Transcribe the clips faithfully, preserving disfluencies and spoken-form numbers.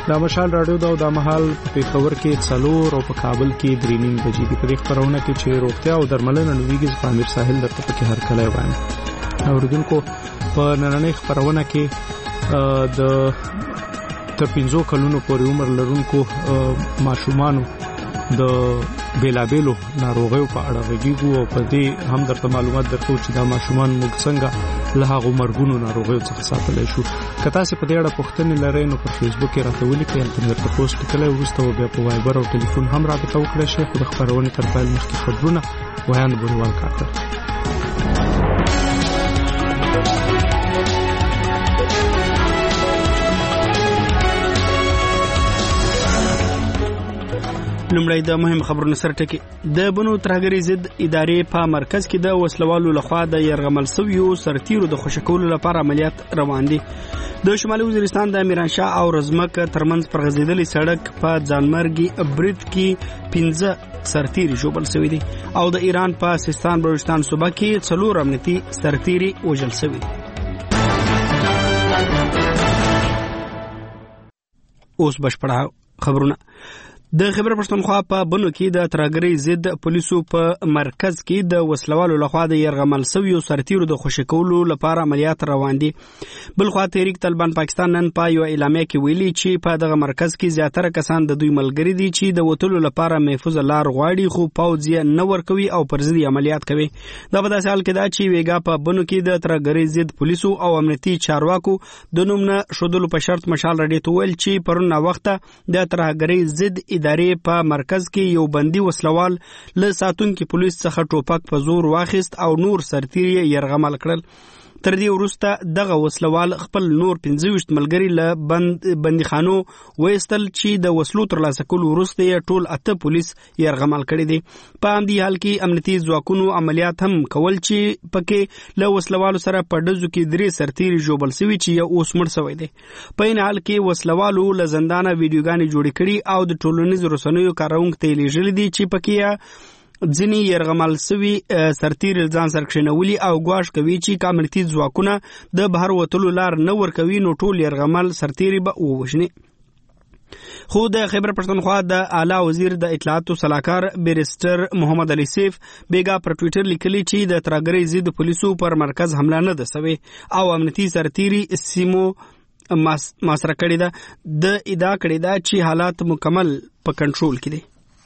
دا مشال رادیو دا او دا مهال په خبر کې څلور او په کابل کې درې نیم بجې دي. په دې خبرونه کې چې روغتیا او درملنه نویږي په امیر ساحل درته پکې هر کله وایم. اوریدونکو په نننۍ خبرونه کې د تر پنځو کلونو پورې عمر لرونکو ماشومانو د بیلابیلو ناروغیو په اړه غږیږو او په دې هم درته معلومات درکو چې دا ماشومان موږ څنګه له هغو مرګونو ناروغیو څخه ساتلی شو. که تاسې په دې اړه پوښتنې لرئ نو پر فیسبوک کې راته ولیکئ، هلته مې درته پوسټ لیکلی، وروسته به بیا په وایبر او ټلیفون هم رابطه وکړی شئ. خو د خپرونې تر پیل مخکې خبرونه ویان بوریوال کاکړ. لومړی د مهم خبرونو سره ټکی. د بنو ترهګرۍ ضد ادارې په مرکز کې د وسلوالو لخوا د يرغمل سویو سرتیرو د خوشکولو لپاره عملیات روان دي. د شمالي وزیرستان د میرانشاه او رزمک ترمنځ پر غځېدلې سړک په ځانمرګي برید کې پنځه سرتیري ژوبل شوي دي او د ایران په سیستان بلوچستان صوبه کې څلور امنیتي سرتیري وژل شوي دي. اوس بشپړه خبرونه. د خبر پښتونخوا په بنو کې د ترهګرۍ ضد پولیسو په مرکز کې د وسلوالو لخوا د يرغمل سویو سرتیرو د خوشکولو لپاره عملیات روان دي. بل خوا تحریک طالبان پاکستان نن په یو اعلامیه کې ویلي چې په دغه مرکز کې زیاتره کسان د دوی ملګری دي چې د وټلو لپاره محفوظ لار غواړي، خو پوځ یې نه ورکوي او پر ضد عملیات کوي. دا په داسې حال کې ده چې ویګا په بنو کې د ترهګرۍ ضد پولیسو او امنیتي چارواکو د نوم نه شودلو په شرط مشال رډي تویل چې پرون وخت د ترهګرۍ ضد ادارې په مرکز کې یو بندي وسلوال له ساتونکو پولیس څخه ټوپک په زور واخیست او نور سرتیري يرغمل کړل. تر دې وروسته دغه وسلوال خپل نور پنځه ویشت ملګري له بند بندیخانو وېستل چې د وسلو ترلاسه کولو وروسته یې ټول اته پولیس يرغمل کړي دي. په همدې حال کې امنیتي ځواکونو عملیات هم کول چې پکې له وسلوالو سره په ډزو کې درې سرتیري ژوبل شوي چې یو اوس مړ شوی دی. په این حال کې وسلوالو له زندانه ویډیوګانې جوړې کړي او د ټولنیزو رسنیو کارونکو ته لیږلي دي چې پکې ځینی يرغمل سوي سرتیري ځان سره کښینولي او ګواښ کوي چې امنیتي ځواکونه د بهر وتلو لار نه ورکوي نو ټول يرغمل سرتیري به ووژني. خو د خیبر پښتونخوا د اعلی وزیر د اطلاعاتو صلاحکار بیرسټر محمد علي سیف بیگا پر ټوئیټر لیکلی چې د ترهګرۍ ضد پولیسو پر مرکز حمله نه ده سوي او امنیتي سرتیري سیمو ماسره کړی ده. د ادعا کړی ده چې حالات مکمل په کنټرول کې دي.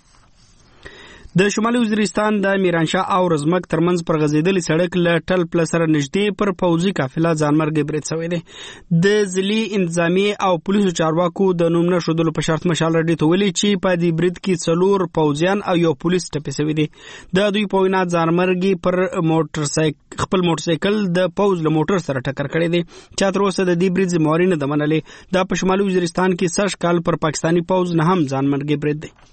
د شمالي وزیرستان د میرانشاه او رزمک ترمنځ پر غځېدلې سړک له ټل پل سره نږدې پر پوځي قافله ځانمرګي برید شوی دی. د ضلعي انتظامیې او پولیسو چارواکو د نوم نه ښودلو په شرط مشال رډي ته ویلي چې په دې برید کې څلور پوځیان او یو پولیس ټپي شوي دي. د دوی په وینا ځانمرګي پر موټر سایکل خپل موټر سایکل د پوځ له موټر سره ټکر کړی دی چې تر اوسه د دې برید ذمہواري نه ده منلې. دا په شمالي وزیرستان کې سږ کال پر پاکستاني پوځ نه هم ځانمرګي برید دی.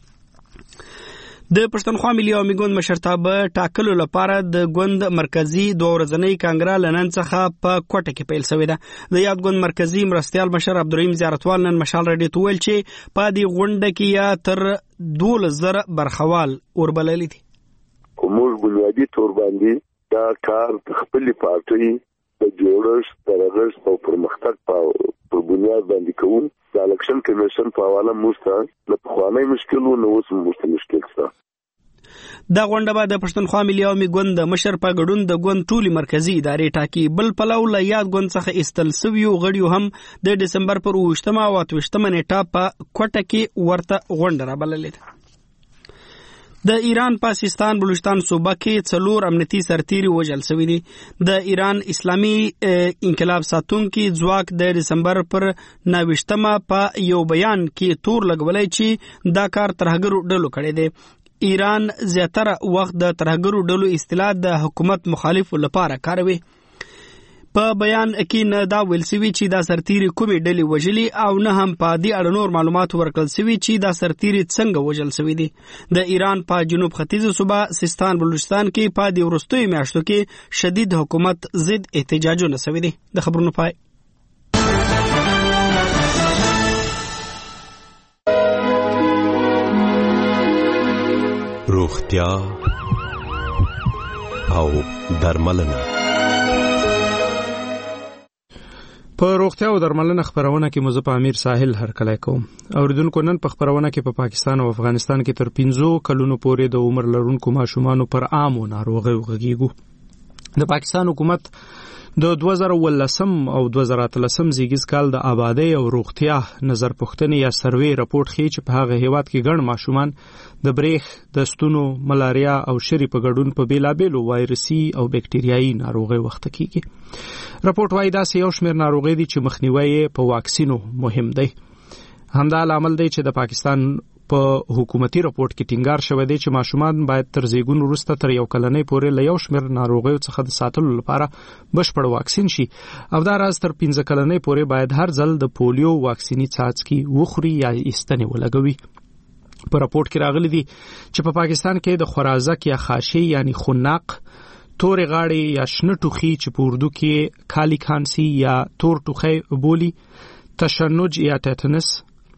د پښتونخوا ملي عوامي ګوند مشرتابه ټاکلو لپاره د ګوند مرکزی دوه ورځنۍ کانګره لنن څخه په کوټه کې پیل شوې ده. د یاد ګوند مرکزی مرستیال مشر عبدالرحیم زیارتوال نن مشال رډي ته ویل چې په دې غونډه کې یا تر دولس زره برخوال وربللي دي. موږ بنیادی تور باندې دا کار خپل پارټي د جوړښت ترغښت او پرمختګ په بنیاد باندې کوو. د الیکشن کمیشن په حواله موږ له پخواني مشکلونو اوس موږ مشکل شته. دا غونډه به د پښتونخوا ملي عوامي ګوند د مشر په ګډون د ګوند ټولي مرکزی ادارې ټاکي. بل پلو له یاد ګوند څخه استل سویو غړیو هم د دسمبر پر اوویشتمه او اتویشتمه نیټه په کوټه کې ورته غونډه رابللې ده. د ایران پاکستان بلوچستان صوبه کې څلور امنیتي سرتیري وژل شوي دي. د ایران اسلامي انقلاب ساتونکي ځواک د دسمبر پر نویشتمه په یو بیان کې تور لګولای چې دا کار ترهګرو ډلو کړی دی. ایران زیاتره وخت د ترهګرو ډلو اصطلاح د حکومت مخالفو لپاره کاروي. په بیان کې نه دا ویل شوی چې دا سرتیري کومې ډلې وژلي او نه هم په دې اړه نور معلومات ورکړل شوي چې دا سرتیري څنګه وژل شوي دي. د ایران په جنوب ختیځه صوبه سیستان بلوچستان کې په دې وروستیو میاشتو کې شدید حکومت ضد احتجاجونه شوي دي. د خبرونو پای. روغتیا او درملنه. په روغتیا او درملنه خبرونه کې مزه په امیر ساحل هرکلی کوم. اوریدونکو نن په خبرونه کې په پا پاکستان او افغانستان کې تر پنځو کلونو پورې د عمر لرونکو ماشومانو پر عامو ناروغیو غږیږو. د پاکستان حکومت د دوه زره ولسم او دوه زره اتلسم زیږیز کال د آبادی او روغتیا نظر پوښتنې یا سروې راپورټ ښیي چې په هغه هیواد کې ګڼ ماشومان د بریخ، د ستونو، ملاریا او شری په ګډون په بیلابیلو وایرسي او بکټریايي ناروغیو وخت کېږي. راپورټ وايي داسې یو شمېر ناروغۍ دي چې مخنیوی په واکسینو مهم دی. همدا لامل دی چې د پاکستان په حکومتي راپورټ کې ټینګار شوی دی چې ماشومان باید تر زیږون وروسته تر یو کلنۍ پورې له یو شمېر ناروغیو څخه د ساتلو لپاره بشپړ واکسین شي او دا راز تر پنځه کلنۍ پورې باید هر ځل د پولیو واکسیني څاڅکي وخوري یا ایستنې ولګوي. په راپورټ کې راغلي دي چې په پاکستان کې د خورازک یا خاشي یعنی خناق، تورې غاړې یا شنه ټوخي چې په اردو کې کالی کانسی یا تور ټوخی بولی، تشنج یا ټیټنس،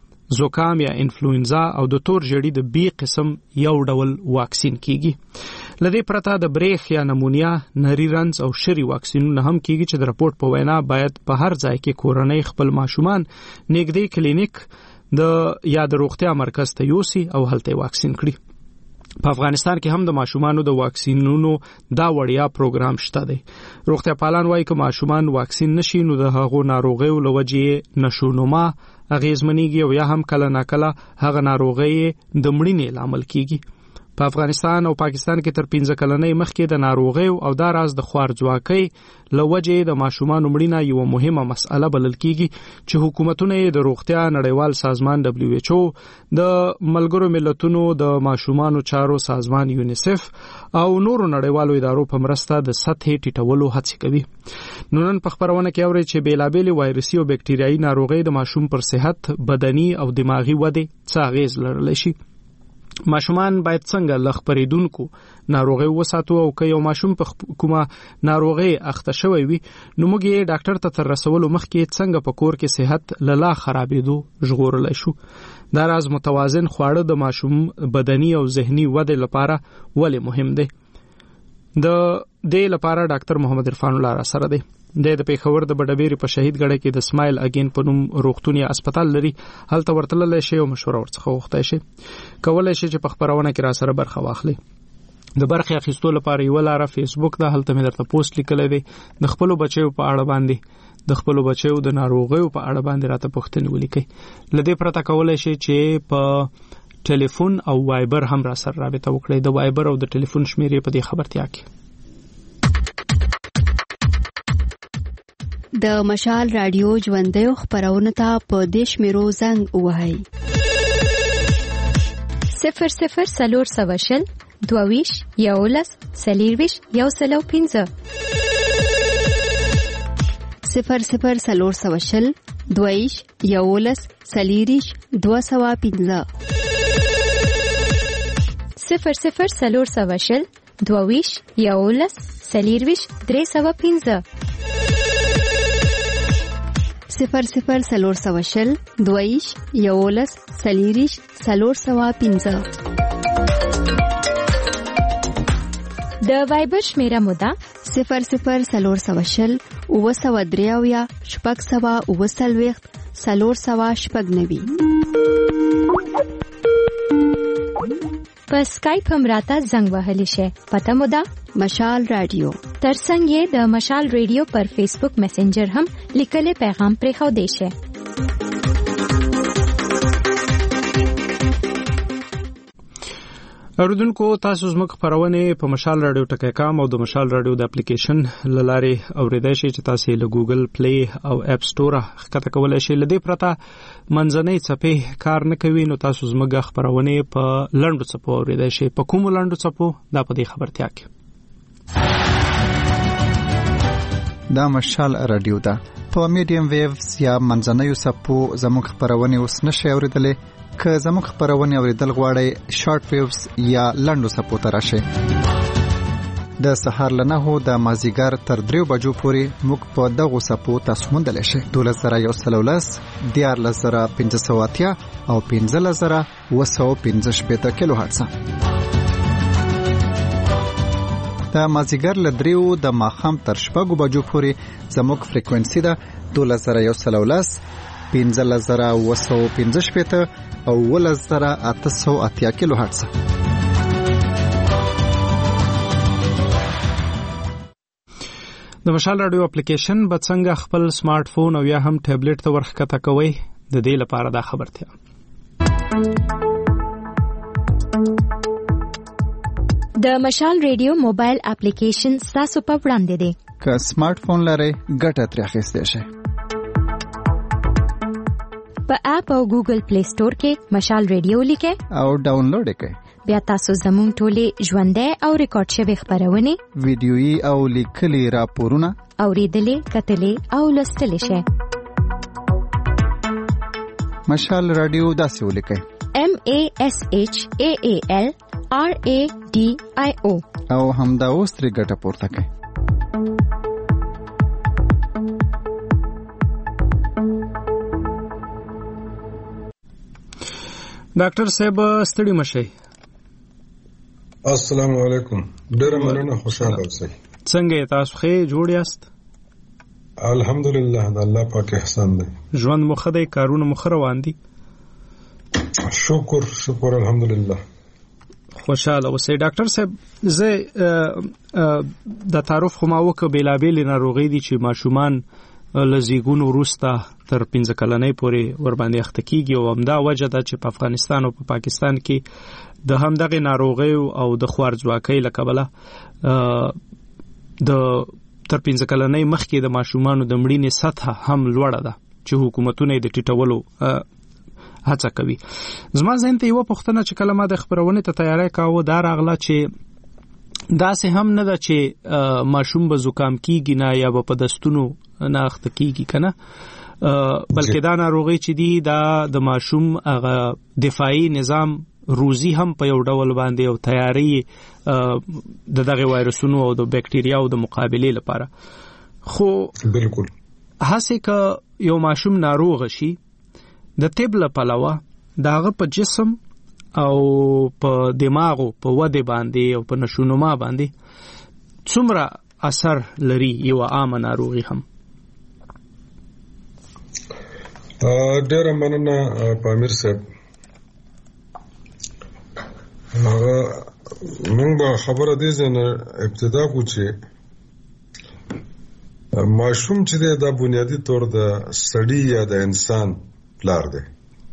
زوکام یا انفلوئنزا او د تور ژړی د بی قسم یو ډول واکسین کیږي. لدې پرته د بریخ یا نمونیا، نری رنځ او شری واکسینونه هم کیږي چې د راپورټ په وینا باید په هر ځای کې کورنۍ خپل ماشومان نږدې کلینیک د یا د روغتیا مرکز ته یوسي او هلته واکسین کړي. په افغانستان کې هم د ماشومانو د واکسینونو دا وړیا پروګرام شته دی. روغتیا پالان وایي که ماشومان واکسین نشي نو د هغو ناروغیو له وجې نشونما اغیزمنېږي او یا هم کله ناکله هغه ناروغۍ د مړینې لامل کیږي. په افغانستان او پاکستان کې تر پنځه کلنۍ مخکې د ناروغیو او دا راز د خوارځواکۍ له وجې د ماشومانو مړینه یو مهمه مسأله بلل کیږي چې حکومتونه یې د روغتیا نړیوال سازمان دبلیو ایچ او، د ملګرو ملتونو د ماشومانو چارو سازمان یونیسف او نورو نړیوالو ادارو په مرسته د سطحې ټیټولو هڅې کوي. نو نن په خبرونه کې اورئ چې بیلابېلې وایرسي او بکټریايي ناروغۍ د ماشوم پر صحت، بدني او دماغي ودې څه اغیز لرلی شي. ماشومان باید څنګه له خپرېدونکو ناروغیو وساتو او که یو ماشوم په کومه ناروغۍ اخته شوی وي نو موږ یې ډاکټر ته تر رسولو مخکې څنګه په کور کې صحت له لا خرابېدو ژغورلی شو. دا راز متوازن خواړه د ماشوم بدني او ذهني ودې لپاره ولې مهم دی. د دې لپاره ډاکټر محمد عرفان الله را سره دی. د پیښور د بډبېری په شهید ګړی کې د اسماعیل اگین په نوم روغتون یا هسپتال لري. هلته ورتللی شي او مشوره ورڅخه وغوښتی شي. کولی شي چې په خپرونه کې را سره برخه واخلي. د برخې اخیستو لپاره یوه لاره فیسبوک ده، هلته مې درته پوسټ لیکلی دی. د خپلو بچیو په اړه باندې د خپلو بچیو د ناروغیو په اړه باندې راته پوښتنې ولیکئ. له دې پرته کولی شي چې په ټلیفون او وایبر هم را سره رابطه وکړئ. د وایبر او د ټلیفون شمېرې په دې خبرتیا کې د مشال رادیو ژوندیو خبرونه ته په دیش میرو زنګ وهاي صفر صفر سلور سواشل دوویش یولس سلیرویش یو سلو پینزه صفر صفر سلور سواشل دوویش یولس سلیریش دو سوا پینزه صفر صفر سلور سواشل دوویش یولس سلیرویش درې سوا پینزه صفر صفر سلور سواشل دویش یولس سلیریش سلور سوا پینزه. د وایبر شمیره موده صفر صفر سلور سواشل اوه سوا دریاویا شپږ سوا اوه څلوېښت سلور سوا شپږ نوي. په سکایپ هم راته زنګ وهلی شي. پته موده مشال رادیو. ترڅنګ یې د مشال رادیو پر فیسبوک میسنجر هم لیکلي پیغام پرې خو دی شي. اوریدونکو تاسو زموږ خبرونه په مشال رادیو ټکی کام او د مشال رادیو د اپلیکیشن لارې اوریدای شئ چې تاسو له ګوګل پلی او اپ سٹور ښکته کولای شئ. لدې پرته منځنۍ څپې کار نه کوي نو تاسو زموږ خبرونه په لنډو څپو اوریدای شئ. په کومو لنډو څپو دا په دې خبرتیا کې دا مشال رادیو ده. په میډیم ویوز یا منځنیو څپو زموږ خبرونه اوس نشئ اوریدلی. که زموږ خبرونه اوریدل غواړئ شارټ ویوز یا لنډو څپو ته راشئ. د سهار له نهو د مازدیګر تر دریو بجو پورې موږ په دغو څپو تاسو موندلی شئ. دولس زره یو سل ولس، دیارلس زره پنځه سوه اتیا او پنځلس زره اوه سوه پنځه شپېته کیلو هرټزه. د مازیګر له دریو د ماښام تر شپږو بجو پورې زموږ فریکوینسي ده دولس زره یو سل او لس پنځلس زره اوه سوه پنځه شپېته او اوولس زره اته سوه اتیا کیلو هرتز. د مشال رادیو اپلیکیشن به څنګه خپل سمارټ فون او یا هم ټابلیټ ته ورښکته کوئ د دې لپاره دا خبرتیا. د مشال رادیو موبایل اپلیکیشن تاسو په وړاندې دی. که سمارټ فون لرئ ګټه ترې اخیستی شئ. په اپ او ګوګل پلی سٹور کې مشال رادیو لیکئ او ډاونلوډ یې کړئ. بیا تاسو زموږ ټولې ژوندۍ او ریکارډ شوي خبرونه ویډیويي او لیکلي راپورونه اورېدلې کتلې او لوستلی شئ. مشال رادیو داسې ولیکئ M A S H A A L R A D I O او همدا اوس ترې ګټه پورته کړئ. ډاکټر صاحب ستړي مشئ. السلام علیکم. ډېر مننه. خوشاله اوسئ. څنګه تاسو ښه جوړ یاست؟ الحمدلله د الله پاک احسان دی. ژوند مو ښه دی؟ کارونه مو ښه روان دي؟ شکر شکر الحمدلله. خوشاله اوسئ. ډاکټر صاحب زه د تعارف خو ما وکړ بېلابېلې ناروغۍ دي چې ماشومان له زیږون وروسته تر پنځه کلنۍ پورې ورباندې اخته کېږي او همدا وجه ده چې په افغانستان او په پاکستان کې د همدغې ناروغیو او د خوارځواکۍ له کبله د تر پنځه کلنۍ مخکې د ماشومانو د مړینې سطحه هم لوړه ده چې حکومتونه یې د ټیټولو هڅه کوي. زما ذهن ته یوه پوښتنه چې کله ما د خپرونې ته تیاری کاوه دا راغله چې داسې هم نه ده چې ماشوم به زکام کېږي نه یا به په دستونو نه اخته کېږي که نه، بلکې دا ناروغۍ چې دي دا د ماشوم هغه دفاعي نظام روزي هم په یو ډول باندې او تیاری د دغه وایرسونو او د بکټریاو د مقابلې لپاره. خو بالکل هسې که یو ماشوم ناروغ شي د طب له پلوه د هغه په جسم او په دماغو په وده باندې او په نشونما باندې څومره اثر لري یو عامه ناروغي هم؟ ډېره مننه پامیر صاحب. موږ به خبره دې ځای نه ابتدا کوو چې ماشوم چې دی دا بنیادي طور د سړي یا د انسان پلار دی.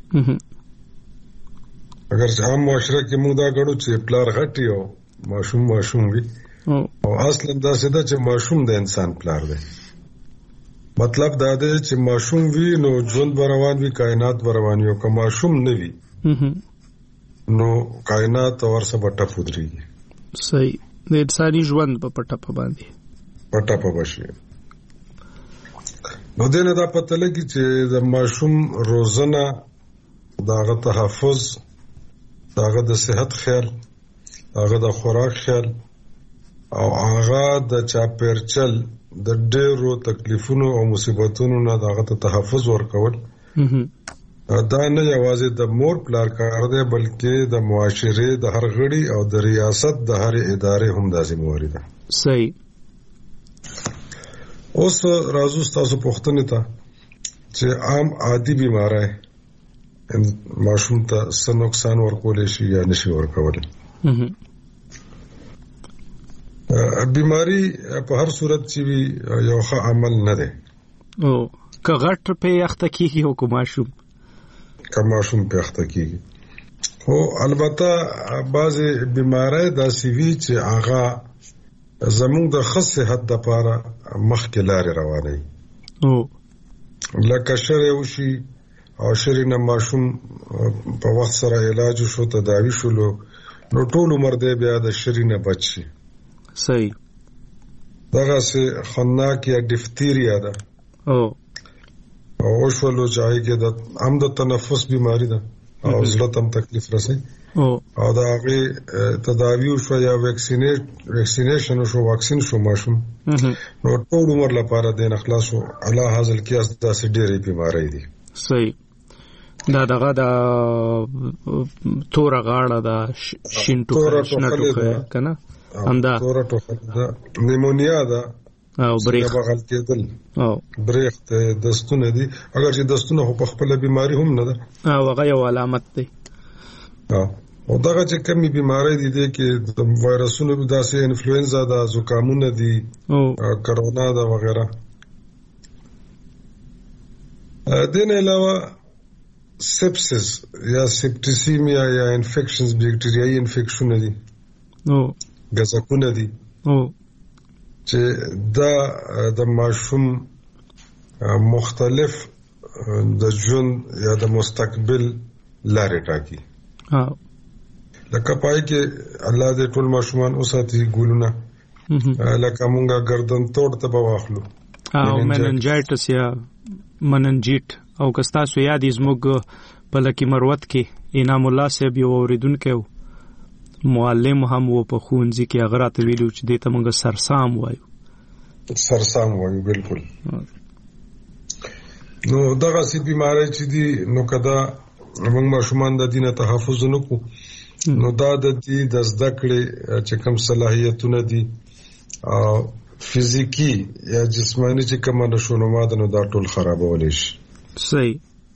اگر چې عام معاشره کې موږ دا ګڼو چې پلار غټ وي او ماشوم ماشوم وي، او اصلا داسې ده چې ماشوم د انسان پلار دی. مطلب دا دی چې ماشوم وي نو ژوند به روان وي، کائنات به روان وي، او که ماشوم نه وي نو کائنات ورسه به ټپ ودرېږي. صحیح. د انساني ژوند به په ټپه باندې په ټپه بشي. نو دې نه دا پته لګي چې د ماشوم روزنه، د هغه تحفظ، د هغه د صحت خیال، د هغه د خوراک خیال او هغه د چاپېرچل د ډېرو تکلیفونو او مصیبتونو نه د هغه ته تحفظ ورکول دا نه یوازې د مور پلار کار دی بلکې د معاشرې د هر غړي او د ریاست د هر ادارې هم دا ذمہواری ده. صحیح. اوس راځو تاسو پوښتنې ته چې عام عادي بیماری ماشوم ته څه نقصان ورکولی شي یا نشي ورکولی. بیماری په هر صورت چې وي یو ښه عمل نه دی. او که غټ پې اخته کېږي او که ماشوم که ماشوم پې اخته کېږي. خو البته بعضې بیماری داسې وي چې هغه زموږ د ښه صحت دپاره مخکې لارې روانوي. لکه شری وشي او شری نه ماشوم په وخت سره علاج شو، تداوي شولو، نو ټول عمر دی بیا د شری نه بچ شي. صحیح. دغسې خناک یا ډفتیریا ده او وشولو چې هغې کې هم د تنفس بیماری ده او زړه ته هم تکلیف رسوي او د هغې تداوي وشوه یا ویکسینیشن وشو، واکسین شو ماشوم، نو ټول عمر لپاره دی نه خلاص شو. الله حاصل کیاس داسې ډېرې بیماری دي. صحیح. دا دغه د توره غاړه ده، شین ټوکه، شنه ټوکه که نه، همدا تور ټوخه ده نیمونیا ده او بریخ بغل کېدل او بریخ ته دستونه دي اگر چې دستونه خو په خپل بیماری هم نه ده او هغه یو علامت دی. او دغه چې کمی بیماری دي دي کې د وایرسونو داسې انفلوئنزا ده زکامونه دي او کرونا ده وغیرہ. دین علاوه سپسس یا سپټیسیمیا یا انفیکشنز بیکټریایي انفیکشن دي او غزکونه دي او چې دا د ماشوم مختلف د ژوند یا د مستقبل لارې ټاکي. ها لکه پای کې الله دې ټول ماشومان اوساتي ګولونه لکه مونږه گردن توړ ته بواخلو او مننجایټس یا مننجیټ او کستا سو یادې زموږ په لکی مروت کې انعام الله صاحب یو اوریدونکو معلم هم و په خونځي کې هغه راته ویلو چې دې ته مونږ سرسام وایو. سرسام وایو بالکل. نو دغه سي بیماری چې دي نو کدا موږ ماشومان د دینه تحفظ نکو نو دا د دې د زده کړې چې کوم صلاحیتونه دي او فزیکی یا جسمانی چې کوم نشونما ده نو دا ټول خرابول شي. صحیح.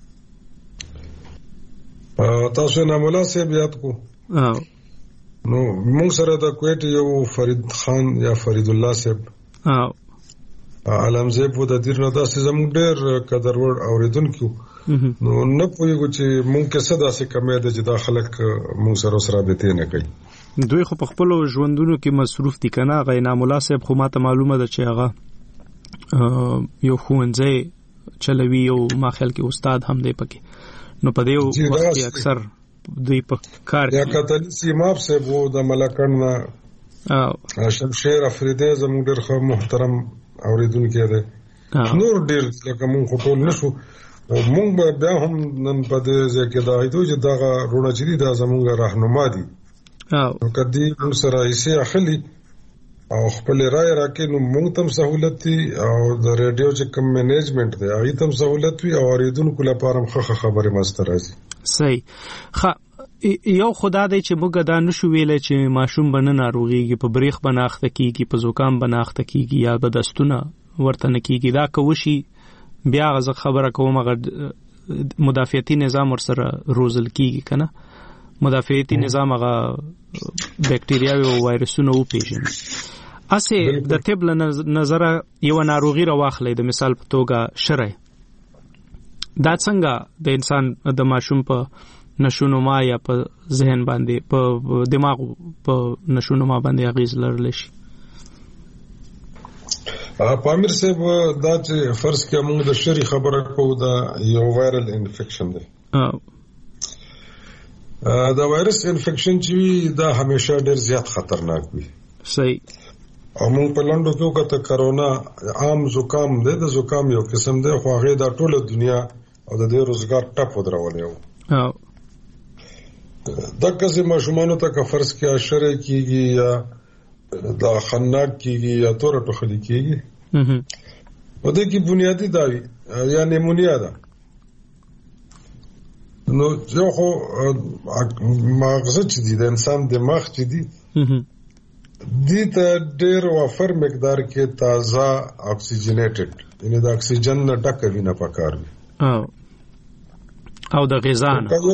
تاسو نه مولا صاحب یاد کو نو موږ سره د کوټ یو فرید خان یا فرید الله صاحب او علامزه په د دیر نه داسې زموږ ډېر قدرور اوریدونکو نو نه پوهیږو چې موږ کې څه داسې کمې ده چې دا خلک موږ سره سره رابطې نه کوي. دوی خو په خپل ژوندونو کې مصروف دي کنه. هغه انعام الله صاحب خو ماته معلومه ده چې هغه یو ښوونځی چلوي او ما خیال کې استاد هم دی پکې. نو په دې وخت کې اکثر دوی په کار یا کتل سیماب صاحب وو د ملکن او شمشیر افریدی زموږ ډېر ښه محترم اوریدونکو دی. نور ډېر لکه مونږ خو ټول نشو مونږ بیا هم نن په دې ځای کې دا ایدو چې دغه رونه چې دي دا زموږ راهنما دي او کدی موږ سره یې اخلي او خپل رائے راکې نو موږ تم سہولت دي او د ریډیو چې کوم مینجمنت دی هغه تم سہولت وي او اوریدونکو لپاره مخه خبره مستر راځي. صحیح. خ یو خدا دی چې موږ دا نشو ویلای چې ماشوم بنه ناروغيږي په بریخ بناخته کیږي په زوکام بناخته کیږي یا د دستونه ورته نه کیږي. دا کوشي بیا غزه خبره کوم هغه مدافعتي نظام ورسره روزل کیږي کنه. مدافعتي نظام هغه بکټریاوي او وایرسونه او پیژني. اسه د طب له نظر یو ناروغي راوخلې د مثال په توګه شرع دا څنګه د انسان د ماشوم په نشونما یا په ذهن باندې په دماغ په نشونما باندې اغیز لرلی شي. پامیر صاحب دا چې فرض کې موږ د شری خبره کوو دا یو وایرل انفیکشن دی. دا وایرس انفیکشن چې دا همیشه ډېر زیات خطرناک وي. صحیح. او موږ په لندو کې وکړه کرونا عام زکام دی د زکام یو قسم دی خو هغه دا ټوله دنیا او د دې روزګار ټپ ودرولې و. او دا کسې ماشومانو ته که فرض کې اشره کیږي یا دا خناک کیږي یا تور ټوخلی کیږي و دې کې بنیادی دا وي یا نیمونیا ده. نو یو خو مغزه چې دی د انسان دماغ چې دی دی ته ډېر وفر مقدار کې تازه اکسیجنیټډ یعنی د اکسیجن نه ډکه وینه پکار وي او او د غذا نه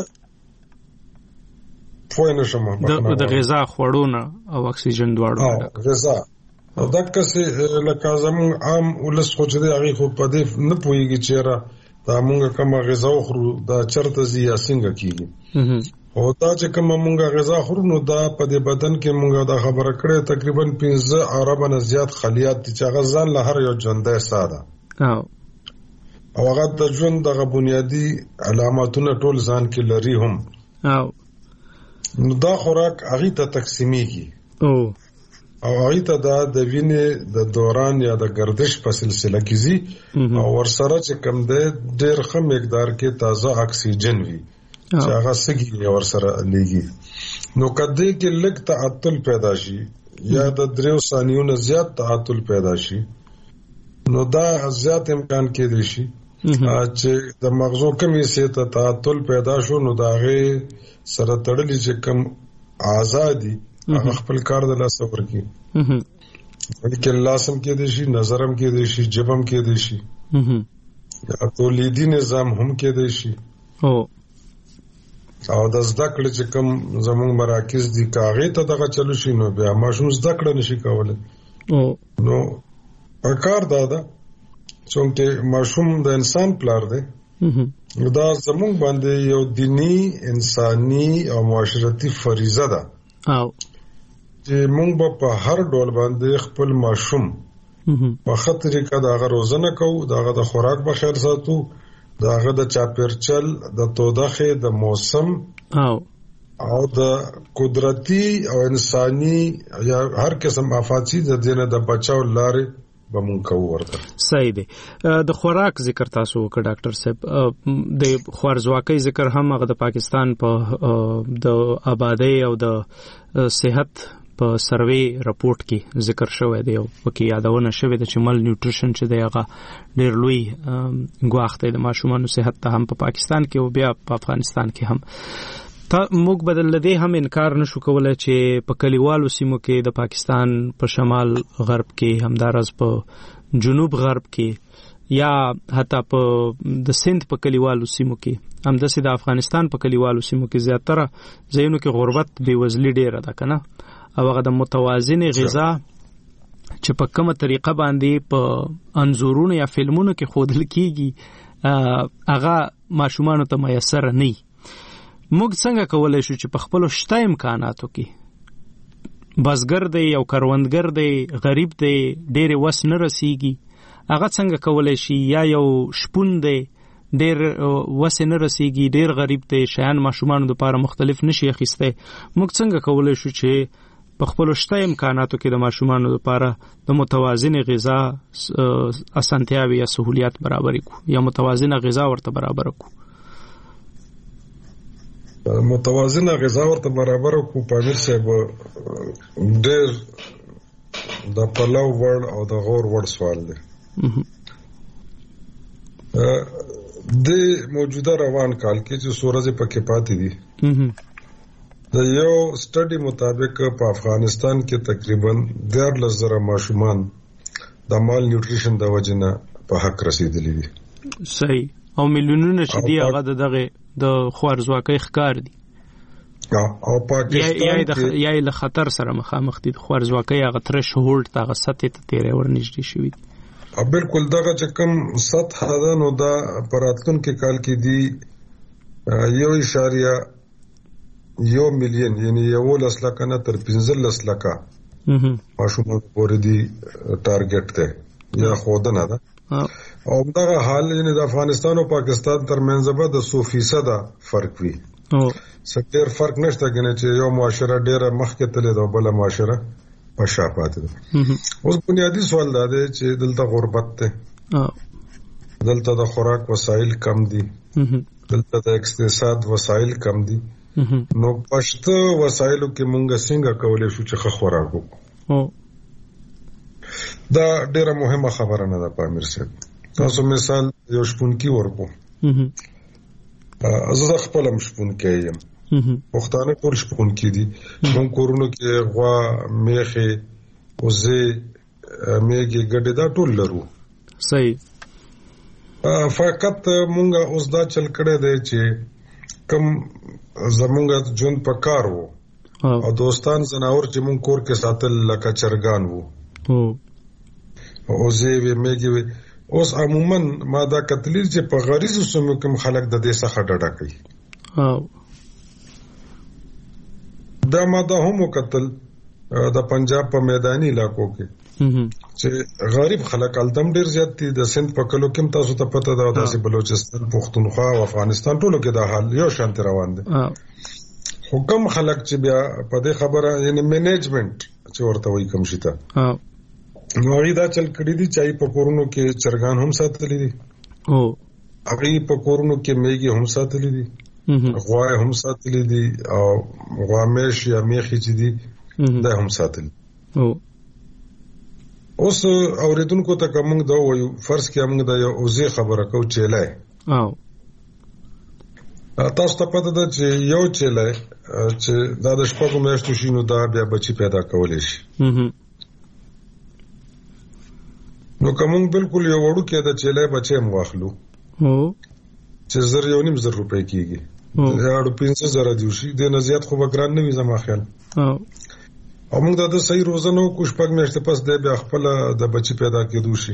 پوه نه شم د غذا خوړونه او اکسیجن دواړو غذا دا کسې لکه زموږ عام ولس خو چې دی هغې خو په دې نه پوهېږي چېرې دا مونږ کومه غذا وخورو دا چېرته ځي یا څنګه کېږي. خو دا چې کومه مونږ غذا خورو نو دا په دې بدن کې مونږ دا خبره کړې تقریبا پنځه اربه نه زیات خلیات دي چې هغه ځان له هر یو ژوندی ساه ده او هغه د ژوند دغه بنیادي علامتونه ټول ځان کې لري هم. نو دا خوراک هغې ته تقسیمیږي او هغې ته دا د وینې د دوران یا د گردش په سلسله کې ځي او ورسره چې کوم دی ډېر ښه مقدار کې تازه اکسیجن وي چې هغه سږي ورسره لیږي. نو که دې کې لږ تعطل پیدا شي یا د دریو ثانیو نه زیات تعطل پیدا شي نو دا زیات امکان کېدی شي چې د مغزو کمی سي ته تعطل پیدا شو نو د هغې سره تړلي چې کوم اعضا دي هغه خپل کار د لاس ورکی بلکې لاسم کې دي شي نظرم کې دي شي جبم کې دي شي یا تولیدي نظام هم کې دي شي او او د زده کړې چې کوم زموږ مراکز دي کاغې ته دغه چلو شي نو بیا ماشوم زده کړه نشي کولای او نو کار دا ده چې ماشوم د انسان پلار دی دا زموږ باندې یو دینی انساني او معاشرتي فریضه ده او چې موږ په هر ډول باندې خپل ماشوم په خاطر کې داغه روزنه کوو داغه د خوراک په خیر ساتو داغه د چاپیرچل د تودخه د موسم او او د قدرتي او انساني یا هر قسم آفاتي د دینه د بچاو لارې بمون کو ورته صحیح دی د خوراک ذکر تاسو وکړ ډاکټر صاحب د خوارزواکۍ ذکر هم هغه د پاکستان په د آبادی او د صحت په سروې رپورت کې ذکر شوی دی او پکې یادونه شوې ده چې مال نیوټریشن چې دی هغه ډېر لوی ګواښ دی د ماشومانو صحت ته هم په پاکستان کې او بیا په افغانستان کې هم تا موږ بدل لدی هم انکار نشو کولای چې په کلیوالو سیمو کې د پاکستان په شمال غرب کې همدارس په جنوب غرب کې یا حتی په د سند په کلیوالو سیمو کې همداسې د افغانستان په کلیوالو سیمو کې زیاتره ځایونو کې غربت بېوزلي ډېره ده کنه او هغه د متوازن غذا چې په کومه طریقه باندې په انځورونو یا فلمونو کې ښودل کیږي هغه ماشومانو ته میسر نه موږ څنګه کولای شو چې په خپل شته امکاناتو کې بزګر دی او کروندګر دی غریب دی ډېر وس نه رسیږي هغه څنګه کولای شي یا یو شپون دی ډېر وس نه رسیږي ډېر غریب دی شیان ماشومانو لپاره مختلف نشي اخیسته موږ څنګه کولای شو چې په خپل شته امکاناتو کې د ماشومانو لپاره د متوازن غذا اسانتیاوي یا سہولیات برابر کړو یا متوازن غذا ورته برابر کړو متوازنه غذا ورته برابر کو پامیر صاحب ډېر د پلو ور او د غور ور سوال دی د موجوده روان کال کې چې سورزه پکې پاتې دي د یو سټډي مطابق په افغانستان کې تقریبا دیارلس زره ماشومان د مال نیوټریشن د وجنه په حق رسیدلي دي صحیح او میلیونونه چې دی هغه دغه د خوارزواکۍ ښکار دي او پاکستان کې یا له خطر سره مخامخ دي خوارزواکۍ هغه ترش هولډ هغه سطح ته تیرې ورنږدې شوی دي بالکل دغه چې کوم سطح ده نو دا پراتون کې کال کې دی یو اشاریه یو میلیون یعنی یو لس لکه نه تر پنځلس لکه ماشومان پورې دی ټارګټ ده یا خودنه ده او دغه حال یعنی د افغانستان او پاکستان ترمنځ به د سو فیصد فرق وي او څه فرق نشته کنه چې یو معاشره ډیره مخکې تللی ده بل معاشره په شا پاتې ده اوس بنیادی سوال دا دی چې دلته غربت ده دلته د خوراک وسایل کم دي دلته د اقتصاد وسایل کم دي نو پښتو وسایلو کې مونږ څنګه کولای شو چې ښه خوراک وکړو دا ډیره مهمه خبره نه ده پامیر صاحب تاسو مثال یو شپونکی ورکو زه خپل شپونکی یم پښتانه ټول شپونکی دي مونږ کورونو کې غوا میخه وزې میګي ګډه دا ټول لرو صحیح فقط مونږ اوس دا چل کړه دی چې کم زمونږ جون په کار وو او دوستان زناور چې مونږ کور کې ساتل لکه چرګان وو او زه وی میګي اوس عموما ما دا کتلی چې په غریزو سمو کوم خلک د دې څخه ډډه کوي او دا ما دا هم وکتل د پنجاب په میداني علاقو کې چې غریب خلک التم ډیر زیات دي د سند په کلو کې تاسو ته پته ده داسې بلوچستان پښتونخوا او افغانستان ټولو کې دا حال یو شانت روان دي حکم خلک چې بیا په دې خبره یعنی مینجمنت چې ورته وایي کوم شي ته نو هغه دا چل کړی دي چې په کورونو کې چرګان هم ساتلې دي او هغه په کورونو کې میګي هم ساتلې دي غوا هم ساتلې دي او غوامیش یا میخي چې دي دا هم ساتلې او اوس اوریدونکو ته کوم دا وایو فرض کې موږ دا یو اوزه خبره کو چیلای او تاسو ته پته ده چې یو چیلای چې دا د شپږو میاشتو شي نو دا بیا بچی پیدا کولای شي. نو کوم بالکل یو وړو کې د چلې بچي مواخلو چې زر یو نیم زر روپۍ کیږي یاړو پنځه زره دی شي د نه زیات خو بګران نه وي زما خیال. او موږ دا د صحیح روزنه او کوشپک میاشته پس د بیا خپل د بچی پیدا کېدو شي.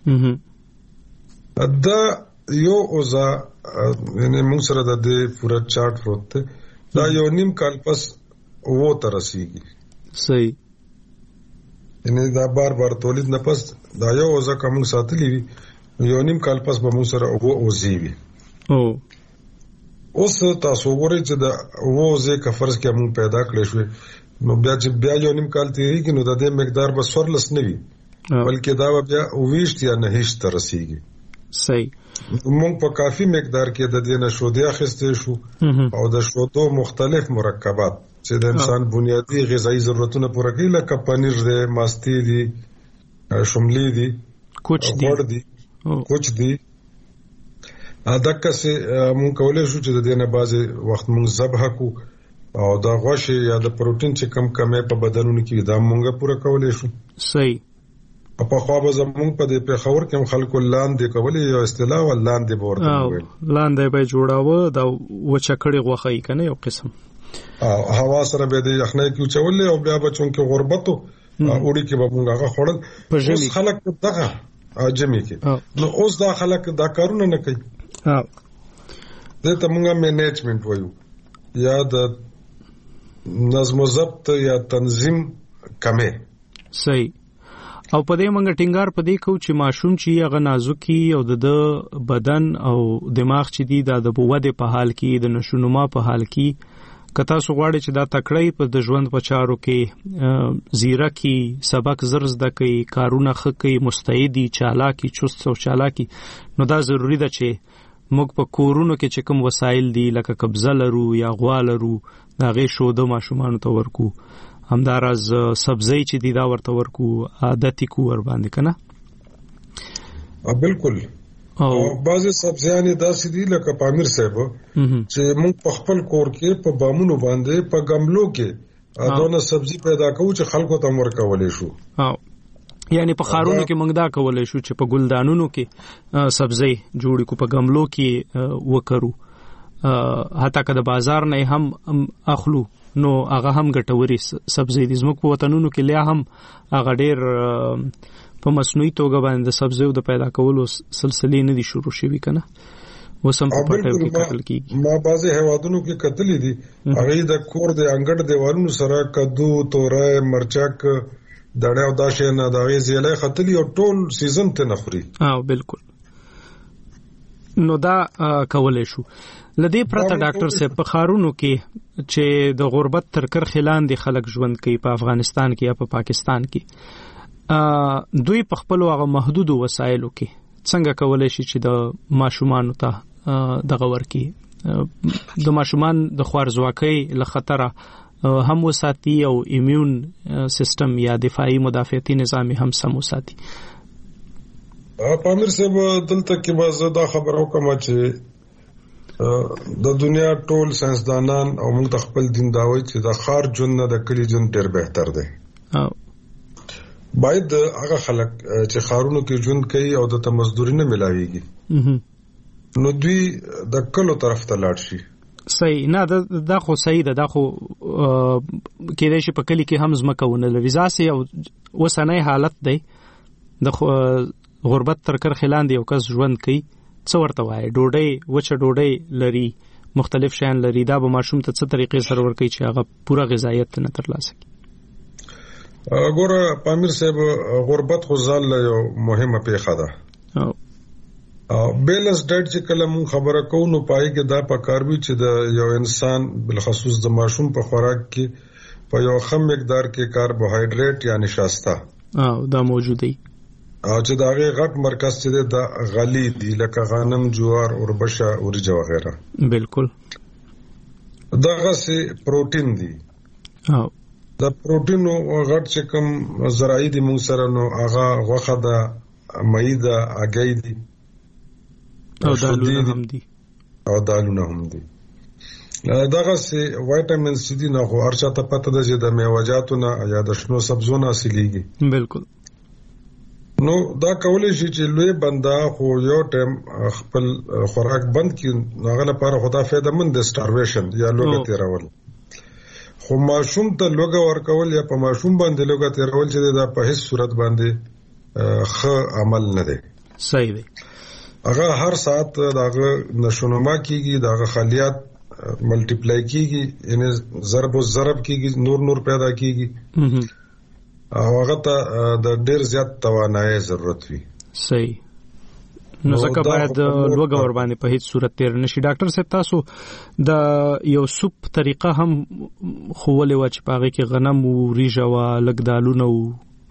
دا یو اوزا یعنی موږ سره د دې پورا چارت پروت دی. دا یو نیم کال پس وو ترسيږي. صحیح. یعنی دا بار بار تولید نه پس دا یو اوزا کوم ساتلی وي یو نیم کال پس به موږ سره وو اوزي وي. او اوس تاسو وګورئ چې دا وو اوزه کا فرض کې موږ پیدا کړی شو نو بیا چې بیا یو نیم کال تیریږي نو د دې مقدار به سورلس نه وي بلکې دا بیا ویشت یا نهشت ترسيږي. صحیح. موږ په کافي مقدار کې د دې نشودیا خسته شو او د شودو مختلف مرکبات چې د انسان بنیادی غذایی ضرورتونه پوره کوي لکه پنیر دی، ماستی دی، شملې دی، کوچ دی دی کوچ دی ادکه سه موږ کولای شو چې د دې نه بعضي وخت موږ ذبح کو او دا غوښه یا د پروتین چې کم کمې په بدنونو کې دا موږ پوره کولای شو. صحیح. په خو به زموږ په دې په خبر کې خلکو لاندې کولې یو اصطلاح ولاندې ورته ویل لاندې به جوړاوه دا وچکړې غوخه یې کنه یو قسم او هوا سره به د یخنۍ کې چولې او بیا بچون کې غربتو اوړي کې به موږ هغه خړل اوس خلک دغه جمعي کې نو اوس دا خلک دا کارونه نه کوي. ها دې ته موږ مینجمنت وایو یا د نظم و ضبط یا تنظیم کمه. صحیح. او په دې منګه ټینګار په دې کو چې ماشوم چې هغه نازکی او د بدن او دماغ چې دی د بوده په حال کې د نشونما په حال کې کتا سو غواړي چې دا تکړه په د ژوند په چارو کې زیرکی سبق زرز د کوي کارونه خکې مستعدي چالاکی چست او چالاکی نو دا ضروری ده چې موږ په کورونو کې چې کوم وسایل دي لکه قبضه لرو یا غوا لرو دا غي شوده ماشومان ته ورکو همدارز سبزی چې دی دا ورته ورکو عادتي کو ور باندې کنه. بالکل. او بعضی سبزیانې داسې دي لکه پامیر صاحب چې موږ په خپل کور کې په بامونو باندې په گملو کې ادونه سبزی پیدا کوو چې خلکو ته ورکولې شو. او یعنی په خارونو کې موږ دا کولای شو چې په ګلدانونو کې سبزی جوړ کو په گملو کې وکړو حتی که د بازار نه هم اخلو نو هغه هم ګټوري سبزی دي زموږ په وطنونو کې لیا هم هغه ډېر په مصنوعي توګه باندې سبزیو د پیدا کولو سلسلې نه دي شروع شوي کنه وسم په پټو کې قتل کیږي. ما بعضی هوادونو کې قتل دي هغه د کور د انګړ دیوالونو سره کدو تورای مرچک دړې او داشه نه دا غي زیلې خطلی او ټول سیزن ته نخري. اه بالکل. نو دا کولای شو لدی پرته ډاکټر صاحب په خارونو کې چې د غربت تر کرخې لاندې خلک ژوند کوي په افغانستان کې یا په پاکستان کې دوی په خپل هغه محدود وسایلو کې څنګه کولای شي چې د ماشومان ته دغه ورکی د ماشومان د خوارزواکۍ له خطره هم وساتي او ایمیون سیستم یا دفاعي مدافعتي نظام هم سم وساتي. پامیر صاحب دلته کې باز دا خبرو کوم چې د دنیا ټول ساينسدانان او موږ د خپل دین داوي چې د خار جون نه د کلی جون ډېر بهتر دی. او باید هغه خلک چې خارونو کې ژوند کوي او د مزدوري نه ملاويږي نو دوی د کلو طرف ته لاړ شي. صحیح. نه دا خو صحیح ده دا خو کېدای شي په کلی کې هم زمکونه لويزا سي او وسنۍ حالت دی د غربت تر کر خلاندې یو کس ژوند کوي څو ورته وای ډوډۍ وچه ډوډۍ لري مختلف شیان لري دا به ماشوم ته څه طریقې سره ورکوي چې هغه پوره غذایت نه ترلاسه کړي. ګوره پامیر صاحب غربت خو ځل یو مهمه پیښه ده او بیلنس ډایټ چې کله مون خبره کوو نو پای کې دا پکاروي چې د یو انسان بالخصوص د ماشوم په خوراک کې په یو کم مقدار کې کاربوهایډریټ یا نشاسته او دا موجود دی او چې دا غي غټ مرکز چې د غلي دی لکه غنم جوار اوربشه اورجه وغیرہ. بالکل. دغه سي پروتین دی او د پروتین او غټ چې کوم زراعي دي مون سره نو هغه غوخه ده مېده اګي دي او دالونه هم دي او دالونه هم دي دغه سي وټامین سي دي نه خو ارچا ته پته ده چې د میوه‌جاتو نه یا د شنو سبزو نه حاصلېږي. بالکل. نو دا کولای شي چې لوی بندا خو یو ټیم خپل خوراک بند کړي، هغه لپاره خدا فایده مند د سټارویشن یا لوګه تیرول. خو ماشوم ته لوګه ورکول یا په ماشوم باندې لوګه تیرول چې دا په هیڅ صورت باندې ښه عمل نه دی. صحیح دی. هغه هر ساعت داغه نشونما کیږي، داغه خلیات ملټیپلای کیږي، یعنی ضرب او ضرب کیږي، نور نور پیدا کیږي او هغه ته د ډیر زیات توانایي ضرورت وي. صحیح. نو ځکه باید لوګه ور باندې په هیڅ صورت تیر نشي. ډاکټر صاحب تاسو د یو سوپ طریقه هم خوولې و چې پاغه کې غنم او ریجه او لګ دالونه او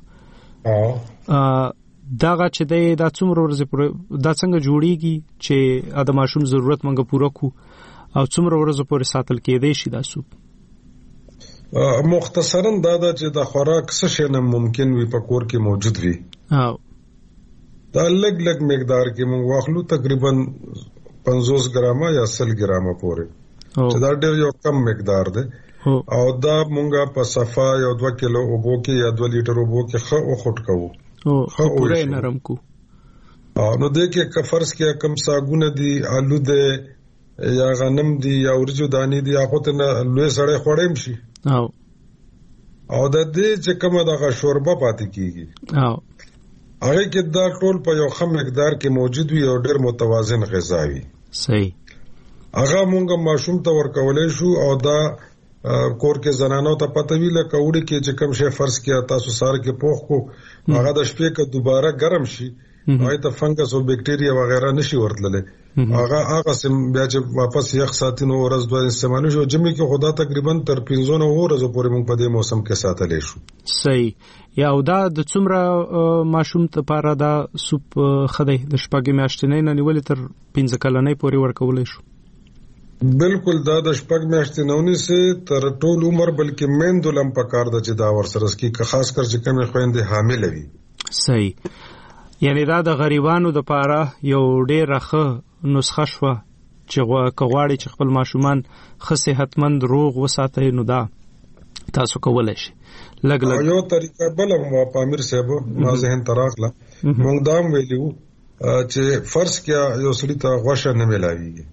داغه چې دا څومره ورځې پورې دا څنګه جوړیږي چې د ماشوم ضرورت منګه پوره کو او څومره ورځې پورې ساتل کېدای شي دا سوپ؟ مختصراً دا دا چې د خوراک څه شی نه ممکن وي په کور کې موجود وي. او دا لګ لګ مقدار کې موږ واخلو تقریبا پنځوس ګرامه یا سل ګرامه پورې، چې دا ډېر یو کم مقدار دی او دا مونږه په صفا یو دوه کیلو اوبو کې یا دوه لیټر اوبو کې ښه وخوټ کوو او پوره نرم کو. نو دې کې فرض کې کم ساګونه دي، آلو دی یا غنم دی یا ورجو دانی دی، هغه ته لوی سړی خوړیم شي او او د دې چې کومه دغه شوربه پاتې کیږي او هغه کې دا ټول په یو خام مقدار کې موجود وي او ډېر متوازن غذا وي. صحیح. هغه مونږ ماشوم ته ورکولای شو او دا کور کې زنانو ته پته وی لکه وړي کې چې کوم شی فرض کې تاسو سار کې پوخ کو هغه د شپې کې دوباره ګرم شي هغه ته فنګس او بکټیریا وغیرہ نشي ورتللی، هغه هغه سم بیا چې واپس یخ ساتینو ورځ دوه استعمال شو جمعې کې خدا تقریبا تر پنځه ورځې پورې موږ په دې موسم کې ساتلې شو. صحیح. یا او دا د څومره ماشوم ته پاره دا سوپ خدای د شپږ میاشتې نه نیولې تر پنځه کلنې پورې ورکولای شو؟ بالکل دا د شپږ میاشتې نه ونیسه تر ټول عمر، بلکې میندولم په کار د چې دا ورسره سکی که خاص کر چې کومې خويندې حامل وي. صحیح. یعنی دا د غریبانو د پاره یو ډېر ښه نسخه شو چې غواړي چې خپل ماشومان ښه صحتمند روغ وساتي، نو دا تاسو کولای شي. لګ لګ یو طریقه بل مو پامیر صاحب ما ذهن تراغله موږ دا ویلو چې فرض کیا یو سړی ته غوښه نه ملاويږي،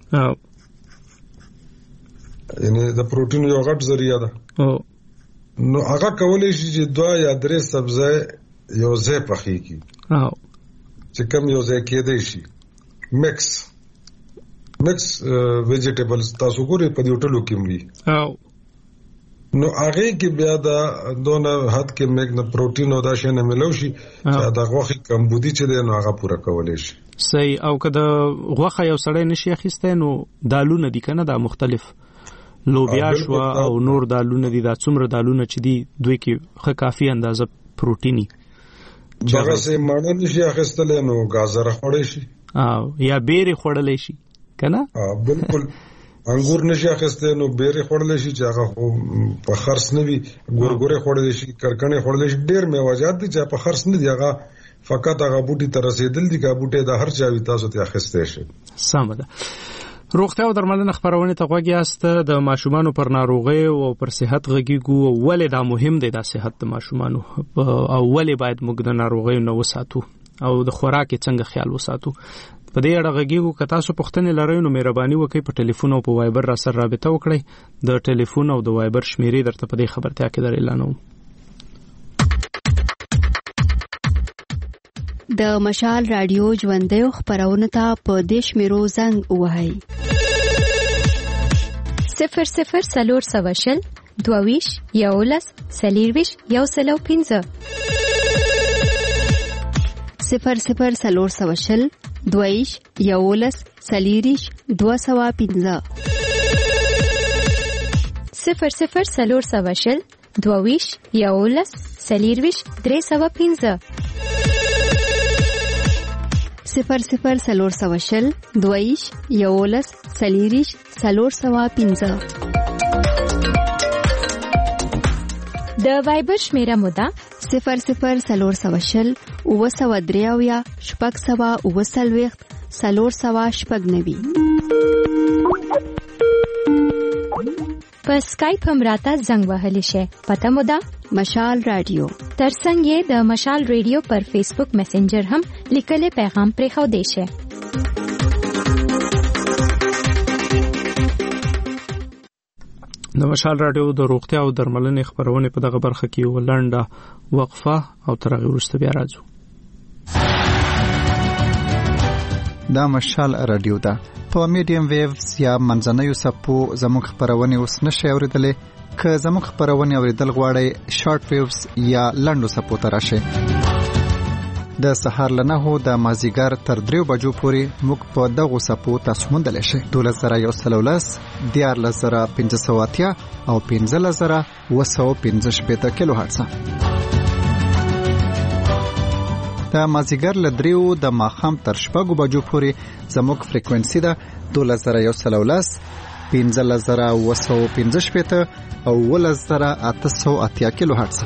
یعنی د پروتین یو غټ ذریعہ ده، نو هغه کولای شي چې دوه یا درې سبزی یو ځای پخې کی چې کوم یو ځای کېدای شي مکس مکس ویجیټیبلز تاسو ګورئ په دې ټولو کې وي نو هغه کې بیا دا دونه حد کې مګ نه پروتین او دا شی نه ملو شي چې دا غوښه کمبودي چې نو هغه پوره کولای شي. صحیح. او کله غوښه یو سړی نشي اخیسته نو دالونه دي کنه دا مختلف لوبیا شو او نور دالونه دي، دا څومره دالونه چې دي دوی کې ښه کافي اندازه پروتینی هغه سه ماړه نشي اخیستل نو گازر خوړې شي او یا بیري خوړلې شي کنه. بالکل. انګور نشي اخیسته نو بیري خوړلې شي چې هغه په خرڅ نه وي، ګورګورې خوړلې شي، کرکنې خوړلې شي، ډېر میوه‌جات دي چې په خرڅ نه دي، هغه فقط هغه بوټي تر رسیدل دي، کا بوټي د هر چا وي تاسو ته اخیسته شي. سم ده. روغتیا او درملنه خبرونه ته غوږی است. د ماشومانو پر ناروغي او پر صحت غږیږو، ولې دا مهم دی د صحت د ماشومانو او ولې باید موږ د ناروغي نو وساتو او د خوراک څنګه خیال وساتو. په دې اړه غږیږو که تاسو پوښتنې لرئ نو مهرباني وکړئ په ټلیفون او په وایبر را سره رابطه وکړئ. د ټلیفون او د وایبر شمیرې درته په دې خبرتیا کې در اعلانوم. د مشال رادیو ژوندۍ خبرونه ته په دې شمیرو زنګ ووهئ: صفر صفر سلور سواشل دوویش یولس سلیرویش یو سلو پینزه صفر صفر سلور سواشل دویش یولس سلیریش دو سوا پینزه صفر صفر سلور سواشل دوویش یولس سلیرویش درې سوا پینزه صفر صفر سلور سواشل دویش یولس سلیریش سلور سوا پینزه. د وایبر شمیره مودا صفر صفر سلور سواشل اوه سوا دریاویا شپږ سوا اوه سلویخت سلور سوا شپږ نوي په اسکایپ هم راته زنګ وهلی شئ. پته مو ده مشال رادیو. ترڅنګ یې د مشال رادیو پر فیسبوک میسنجر هم لیکلي پیغام پرېښودی شئ. د مشال رادیو د روغتیا او درملنې خبرونه په دغه برخه کې ولنډه وقفه او تر هغه وروسته بیا راځو. دا مشال رادیو ده په میډیم ویوز یا منځنوي سپو زموږ خبرونه اوس نشئ اوریدلای. که زموږ خبرونه اوریدل غواړئ شارټ ویوز یا لنډو سپو ته راشئ. د سهار له نهو د مازیګر تر دریو بجو پورې موږ په دغو سپو تاسو موندلی شئ. دولس زره یو سل او لس، دیارلس زره پنځه سوه اتیا او پنځلس زره اوه سوه پنځه شپېته کیلو هرټزه. د مازیګر له دریو د ماښام تر شپږو بجو پورې زموږ فریکوینسي ده دولس زره یو سل او لس، پنځلس زره اوه سوه پنځه شپېته او اوولس زره اته سوه اتیا کیلو هرټزه.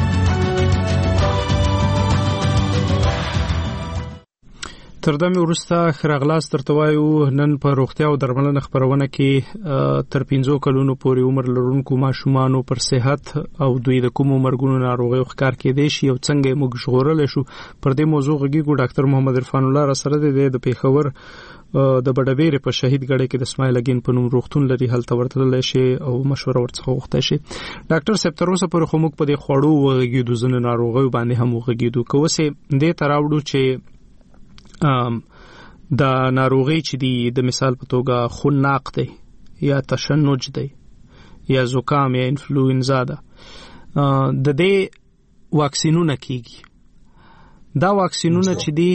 تر دمه وروسته خراغلاس ترته وایو نن په روغتیا او درملنه خبرونه کې تر پنځو کلونو پورې عمر لرونکو ماشومانو پر صحت او دوی د کومو مرګونو ناروغیو ښکار کېدای شي او څنګه موږ ژغورل شو. پر دې موضوع غږیږو ډاکټر محمد عرفان الله را سره دی د پیښور د بډبېرې په شهید ګړی کې د اسماعیل اگین په نوم روغتون لري. هلته ورتللی شي او مشوره ورڅخه وغوښتی شي. ډاکټر صاحب تر اوسه پورې خو موږ په دې خوړو وغږیدو ځینو ناروغیو باندې هم وغږیدو. که اوس دې ته راوړو چې د ناروغي چې دی د مثال په توګه خناق دی یا تشنج دی یا زکام یا انفلوئنزا ده، د دې واکسینونه کیږي. دا واکسینونه چې دی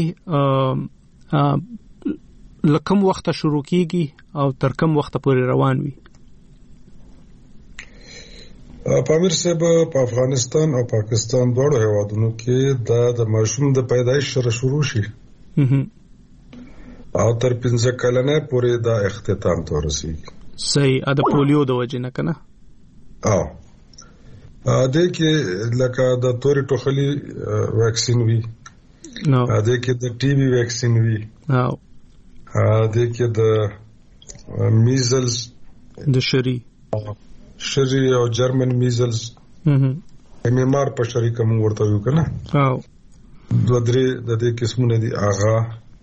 لکم وخت شروع کیږي او تر کم وخت پورې روان وي؟ پامیر صاحب په افغانستان او پاکستان دواړو هیوادونو کې دا د ماشوم د پیدایش سره شروع شي او تر پنځه کلنه پورې دا اختتام ته ورسیږي. صحیح. ا د پولیو د وجې نه کنه؟ او ا دې کې لکه د تورې ټوخلي ویکسین وی، نو ا دې کې د ټي بي ویکسین وی، او ا دې کې د میزلز د شری شری او جرمن میزلز ام ام آر په شریکه مونږ ورته یو کنه. او دوه درې د دې قسمونه دي. اغا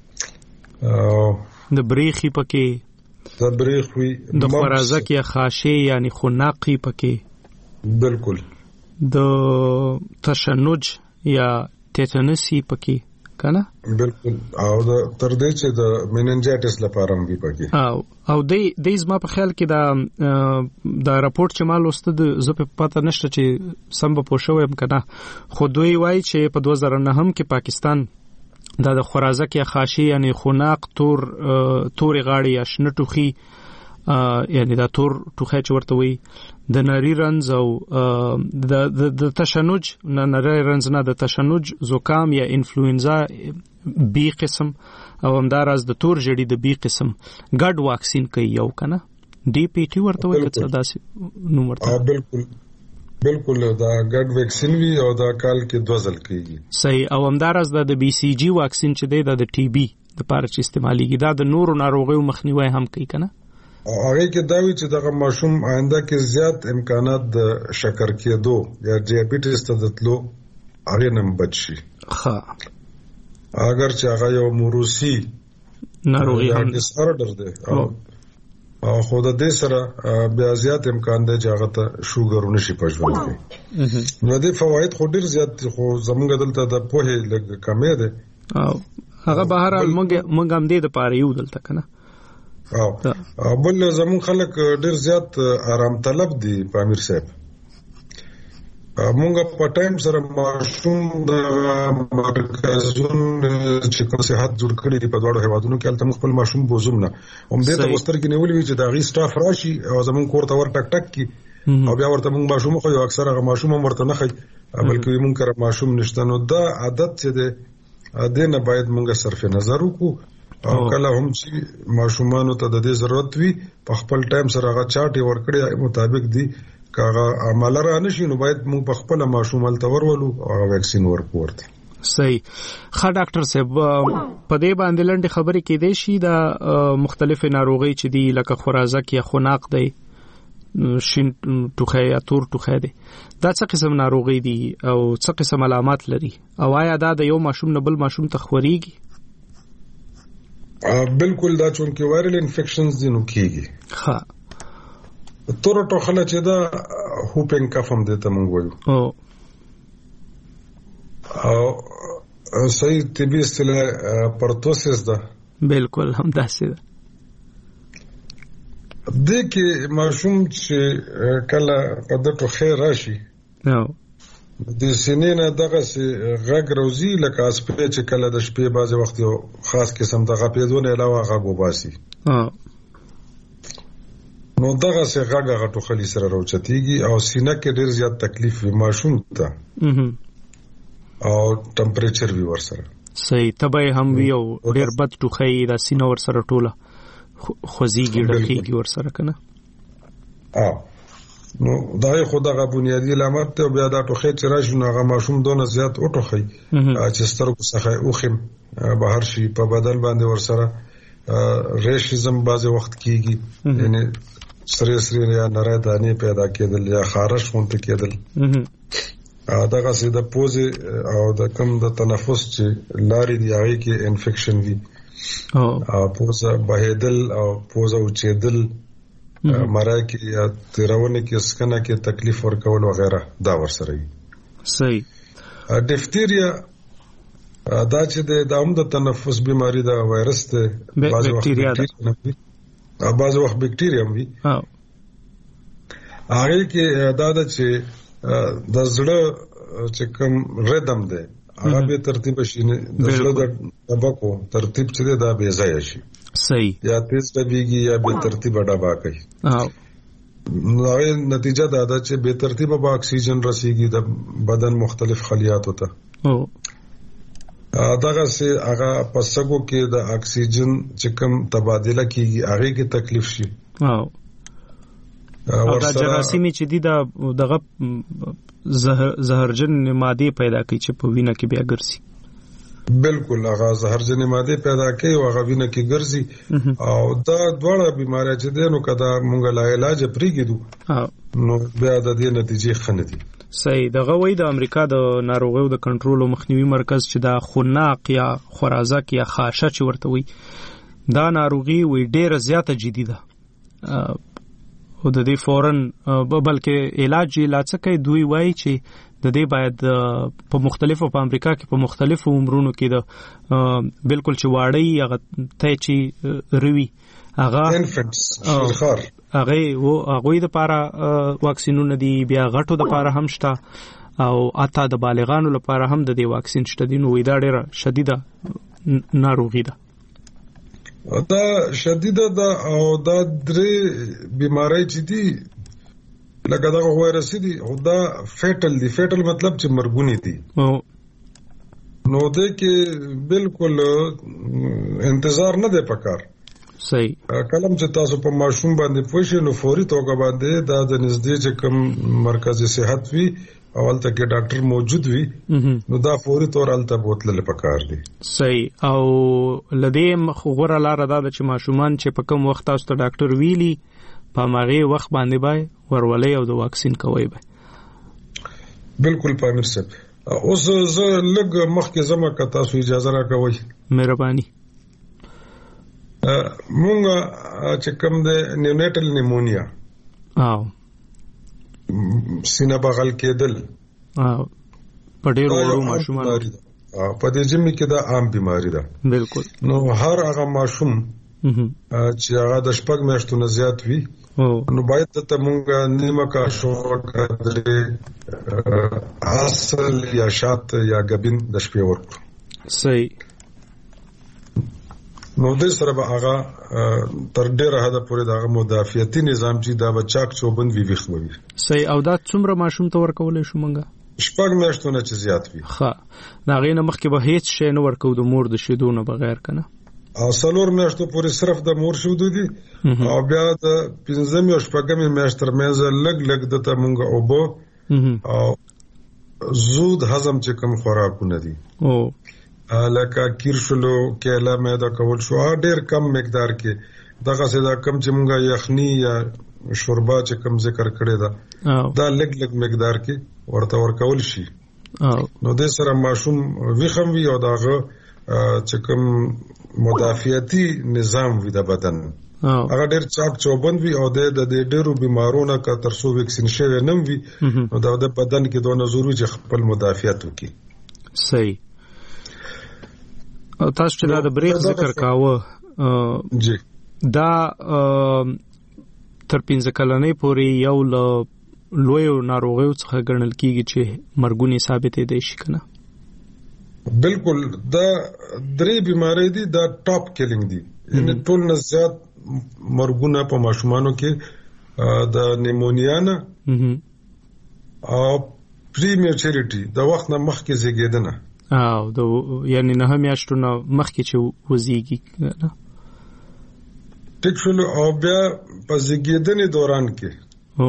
د بریخي پکې، د بریخوي، د خرازک یا خاشي یعنی خناقي پکې، بالکل د تشنج یا ټیټنسي پکې کنه، بالکل. او د تر دې چې د میننجایټس لپاره هم دی پکې. او او د دې زما په خیال کې دا دا راپورټ چې مال واست د زپ پته نشته چې سم به پوښوم کنه، خو دوی وایي چې په دوه زره نه هم کې پاکستان دا د خرازک یا خاشي یعنی خناق تور تورې غاړي یا شنه ټوخي یعنی دا تور ټوخی چې ورته وي د نری رنز او د د تشنج نه نری رنز نه د تشنج زکام یا انفلوئنزا بی قسم او همداراز د تور جړی د بی قسم ګډ واکسین کوي یو کنه ډي پی ټي ورته وي چې دا نو ورته. بالکل بالکل دا ګډ ویکسین وی او دا کال کې دوه ځل کیږي. صحیح. او همداراز د بی سی جی واکسین چې دی د ټي بي د پاره چې استعماليږي دا د نورو ناروغیو مخنیوي هم کوي کنه. او هغه کې دا وی چې دغه ماشوم آینده کې زیات امکانات د شکر کېدو یا ډیابټیس ته دتلو هغه نم بچي. ها اگر چې هغه یو موروثي ناروغي هم ډیس اورډر دی او خو د دې سره بیا زیات امکان دی چې هغه ته شوګر ونشي پښول کوي. نو د فواید خو ډیر زیات خو زمونږ دلته د پوهې لګ کمې ده او هغه بهر موږ موږ هم دې د پاره یو دلته کنه. او بل زمون خلک ډیر زیات آرام طلب دي پامیر صاحب. مونږ په ټایم سره ماشوم د مرکزون چې کوم صحت جوړ کړی دی په دواړو هیوادونو کې البته خپل ماشوم بوزوم نه هم دې ته وستر کې نیولې وي چې دا غي سټاف راشي او زمون کور ته ور ټک ټک کی او بیا ورته مونږ ماشوم خو یو اکثر هغه ماشوم ورته نه خي بلکې مونږ کر ماشوم نشته. نو دا عادت چې ده دینه باید مونږ صرف نظر وکړو او کله هم چې ماشومانو ته د دې ضرورت وي په خپل ټایم سره هغه چارټي ورکړي مطابق دی کاغه عمل را نشي نو باید موږ په خپل ماشومان ته ورولو او ویکسین ورکورته. صحیح. ښه ډاکټر صاحب په دې باندې لنډه خبرې کې دی شي دا مختلف ناروغي چې دی لکه خرازک یا خناق دی شین ټوخی یا تور ټوخی دی دا څه قسم ناروغي دي او څه قسم علامات لري او آیا دا د یو ماشوم نه بل ماشوم ته خوريږي؟ بالکل دا چونکه وایرل انفیکشنز دي نو کیږي. ها تور ټوخله چې دا هوپینګ کف هم دته مونږ وایو او او صحیح طبي اصطلاح پرتوسس ده. بالکل هم داسې ده. د کې ماشوم چې کله په د ټوخی راشي نو د سینې نه دغه سي غږ راوځي لکه اسپې چې کله د شپې بعض وخت یو خاص قسم د غپېدون علاوه غږ وباسي نو دغه سي غږ غټو خلی سره راوچتيږي او سینه کې ډېر زیات تکلیف وي ماشوم ته او ټمپریچر وی ورسره صحیح تبه هم وی او ډېر بد ټوخی د سینه ورسره ټوله خوځيږي ډکیږي ورسره کنه. اه نو دا خو دغه بنیادی علامات ته بیا دا ټوخی چې راشي نو هغه ماشوم دونه زیات او ټوخی چې سترګو څخه اوخم بهر شي په بدن باندې ورسره ریشیزم بعض وخت کیږي یعنی سری سری یا نری دانې پیدا کېدل یا خارش مونته کېدل دغه سي د پوزې او د کم د تنفس چې لاري دی هغه کې انفیکشن وي او پوزه بهیدل او پوزه اوچېدل مرای کې یا تیرونه کې سکنه کې تکلیف ورکول وغیرہ دا ورسره وي. صحیح. ډیفتیریا دا چې د داوم د تنفس بیماری دا وایرس ته بعض وخت بکټیریا بعض وخت بکټیریا وي هغه کې دا د چې د زړه چې کوم ردم ده هغه به ترتیب شي نه د زړه د دبکو ترتیب چې دا به ځای شي. صحیح. یا تیز دبيږي یا به ترتیب ډبا کوي. ها نو نتیجه دا ده چې به ترتیب به اکسیجن رسیږي د بدن مختلف خلیات ته. او داغه سي هغه پسګو کې د اکسیجن چې کوم تبادله کیږي هغه کې تکلیف شي. او دا جراثیمي چې دي دا دغه زهر زهرجن ماده پیدا کوي چې په وینه کې بیا ګرځي. بالکل هغه زهرجن ماده پیدا کوي او هغه وینه کې ګرځي او دا دواړه بیماری چې دي نو کدا مونږ لا علاج پریږدو نو بیا د دې نتیجې خنه دي. صحیح. دغه وای د امریکا د ناروغیو د کنټرول او مخنیوي مرکز چې دا خناق یا خرازک یا خاشه چې ورته وي دا ناروغي وي ډیره زیاته جدي ده او د دې فورن بلکې علاج علاج کوي دوی وایي چې د دې باید په مختلفو په امریکا کې په مختلفو عمرونو کې د بالکل چې واړی هغه ته چې روي هغه انفنټس شخار هغه وو هغه د لپاره واکسینونه دي بیا غټو د لپاره هم شته او اته د بالغانو لپاره هم د دې واکسین شته دي نو دا ډیره شدیده ناروغي ده. دا شدیده ده او دا درې بیماری چې دي لکه دا وایرس دي او دا فیټل دي. فیټل مطلب چې مرګونی دي نو دې کې بالکل انتظار نه دی پکار. صحیح. کلم چې تاسو په ماشوم باندې پوښښ نو فوري توګه باندې دا د نږدې چې کوم مرکز صحت وي اول ته کې ډاکټر موجود وي نو دا فوري تور الته بوتل پکار دي. صحیح. او لدیم غوړه لار ده چې ماشومان چې په کوم وخت تاسو ته ډاکټر ویلي په ماغه وخت باندې بای ورولې او د واکسین کوي بای. بالکل پامیر صاحب. اوس زه لګ مخکې زما که تاسو اجازه راکوي. مهرباني. مونږ چې کوم د نیونیټل نیمونیا او سینه بغل کېدل او په ډېر وړو ماشومان په دې جمع کې دا عام بیماری ده. بالکل. نو هر هغه ماشوم چې هغه د شپږ میاشتو نه زیات وي نو باید ته مونږ نیمه کا شو کړی اصل یا شات یا غبین د شپې ورکړو. صحیح. نو د سره به هغه تر ډیره حد پورې دغه مدافعتي نظام چې دا بچاک چوبند وی وښوي. صحیح. او دا څومره ماشوم ته ورکولې شو مونږه؟ شپږ میاشتو نه چې زیات وي. ښه. دا غینه مخکې به هیڅ شی نه ورکو د مور د شیدو نه بغیر کنه. او څلور میاشتو پورې صرف د مور شیدو دي او بیا د پنځم او شپږم میاشت ترمنځ لګ لګ دته مونږه اوبه او زود هضم چې کوم خوراکونه دي او لکه کیرشلو کېله مې دا کول شو ډېر کم مقدار کې دغه څه دا کم چې مونږه یخني یا شوربا چې کوم ذکر کړی دا دا لګ لګ مقدار کې ورته ورکول شي نو د سره ماشوم ویخم وی او داغه چې کوم مدافعتي نظام وي د بدن هغه ډېر چاک چوبند وي او د ډېرو بیمارونو کا ترسو ویکسین شوی نه وي نو د بدن کې دوه ضروري چې خپل مدافعت وکړي. صحیح. او تاسو چې دا د بریک ذکر کاوه جی دا تر پنځه کلنۍ پورې یو له لویو ناروغیو څخه ګڼل کیږي چې مرګونی ثابتې دی شي کنه. بالکل دا درې بیماری دي دا ټاپ کیلینګ دي یعنی ټول نه زیات مرګونه په ماشومانو کې د نیمونیا نه او پریمیچریټي د وخت نه مخکې زیږیدنه او د یعنی نه میاشتو نه مخکې چې وزیږي نه ټیک شول او بیا په زیږیدنې دوران کې او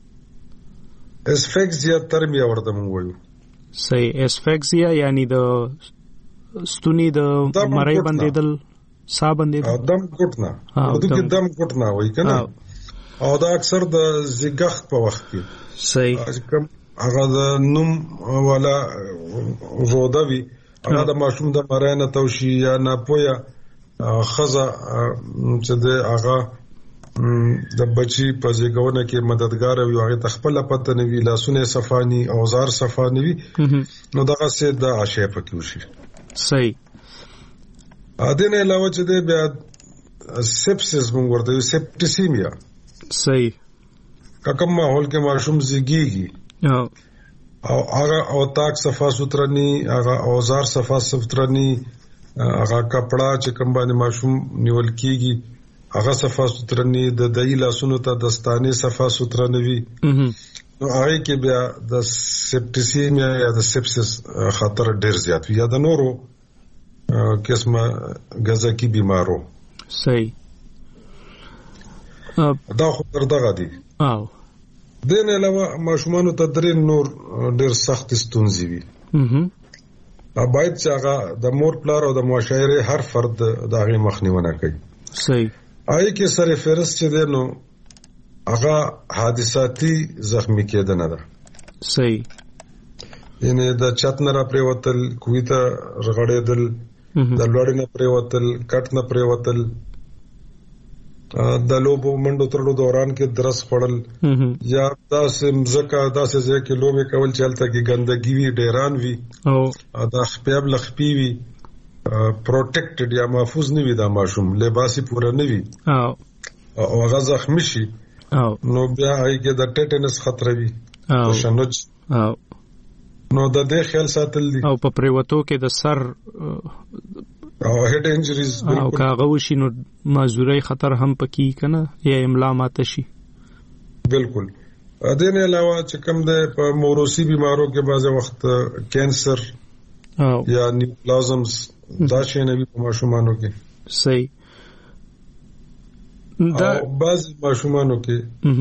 اسفکسیا ترمیا ورته مونږ وایو. صحیح. اسفکسیا یعنی د ستونی د مړی بندیدل سا بندیدل دم ګټنه اردو کې دم ګټنه وایي کنه او دا اکثر د زیګخ په وخت کې صحیح کوم هغه د نوم ولا روډوي هغه د ماشوم د مرانه توشي یا نه پویا خزه چې د هغه د بچي په زیګونه کې مددگار وي هغه تخپل پته نه وی لاسونه صفانی اوزار صفانی وي نو دغه څه د عاشق پکې وشي. صحیح. اذن علاوه چې د بیا سپسس موږ ورته سپټیسیمیا. صحیح. کوم ماحول کې ماشوم زیږیږي او هغه او تاک صفا سوترنی هغه اوزار صفا سوترنی هغه کپڑا چې کوم باندې ماشوم نیول کیږي هغه صفا سوترنی د دای لاسونو ته دستانه صفا سوترنوي نو هغه کې بیا د سپټیسیمیا یا د سپسس خطر ډیر زیات وي یا د نورو قسمه غذاکی بیمارو. صحیح. دا خو دغه دي. او دین علاوه ماشومانو ته درې نور ډیر سخت ستونزې وي. اها باید چې هغه د مور پلار او د معاشره هر فرد دغه مخنیونه کوي. صحیح. آی کې سره فرس چې دینو هغه حادثاتي زخمی کېدنه ده. صحیح. ینه د چت نه را پریوتل کوی ته رغړېدل د لوړ نه پریوتل کټ نه پریوتل د لوبو منډو ترلو دوران کې درس خړل یا داسې مزکا داسې ځکه لوبې کول چلته کې ګندګي وی ډیران وی او د خپل لخپی وی پروټیکټډ یا محفوظ نه وي دا ماشوم لباسي پوره نه وي او او هغه زخمی شي او نو بیا هغه کې د ټیټنس خطر وي او شنوج او نو د دې خیال ساتل دي او په پریوتو کې د سر او هډ انجریز او کاغه وشي نو مازوري خطر هم پکې کنه یا املا ماته شي. بالکل. دین علاوه چې کوم د په موروثي بیمارو کې بعض وخت کینسر او یا نیوپلازمز دا شي نه وي په ماشومانو کې. صحیح. دا بعض ماشومانو کې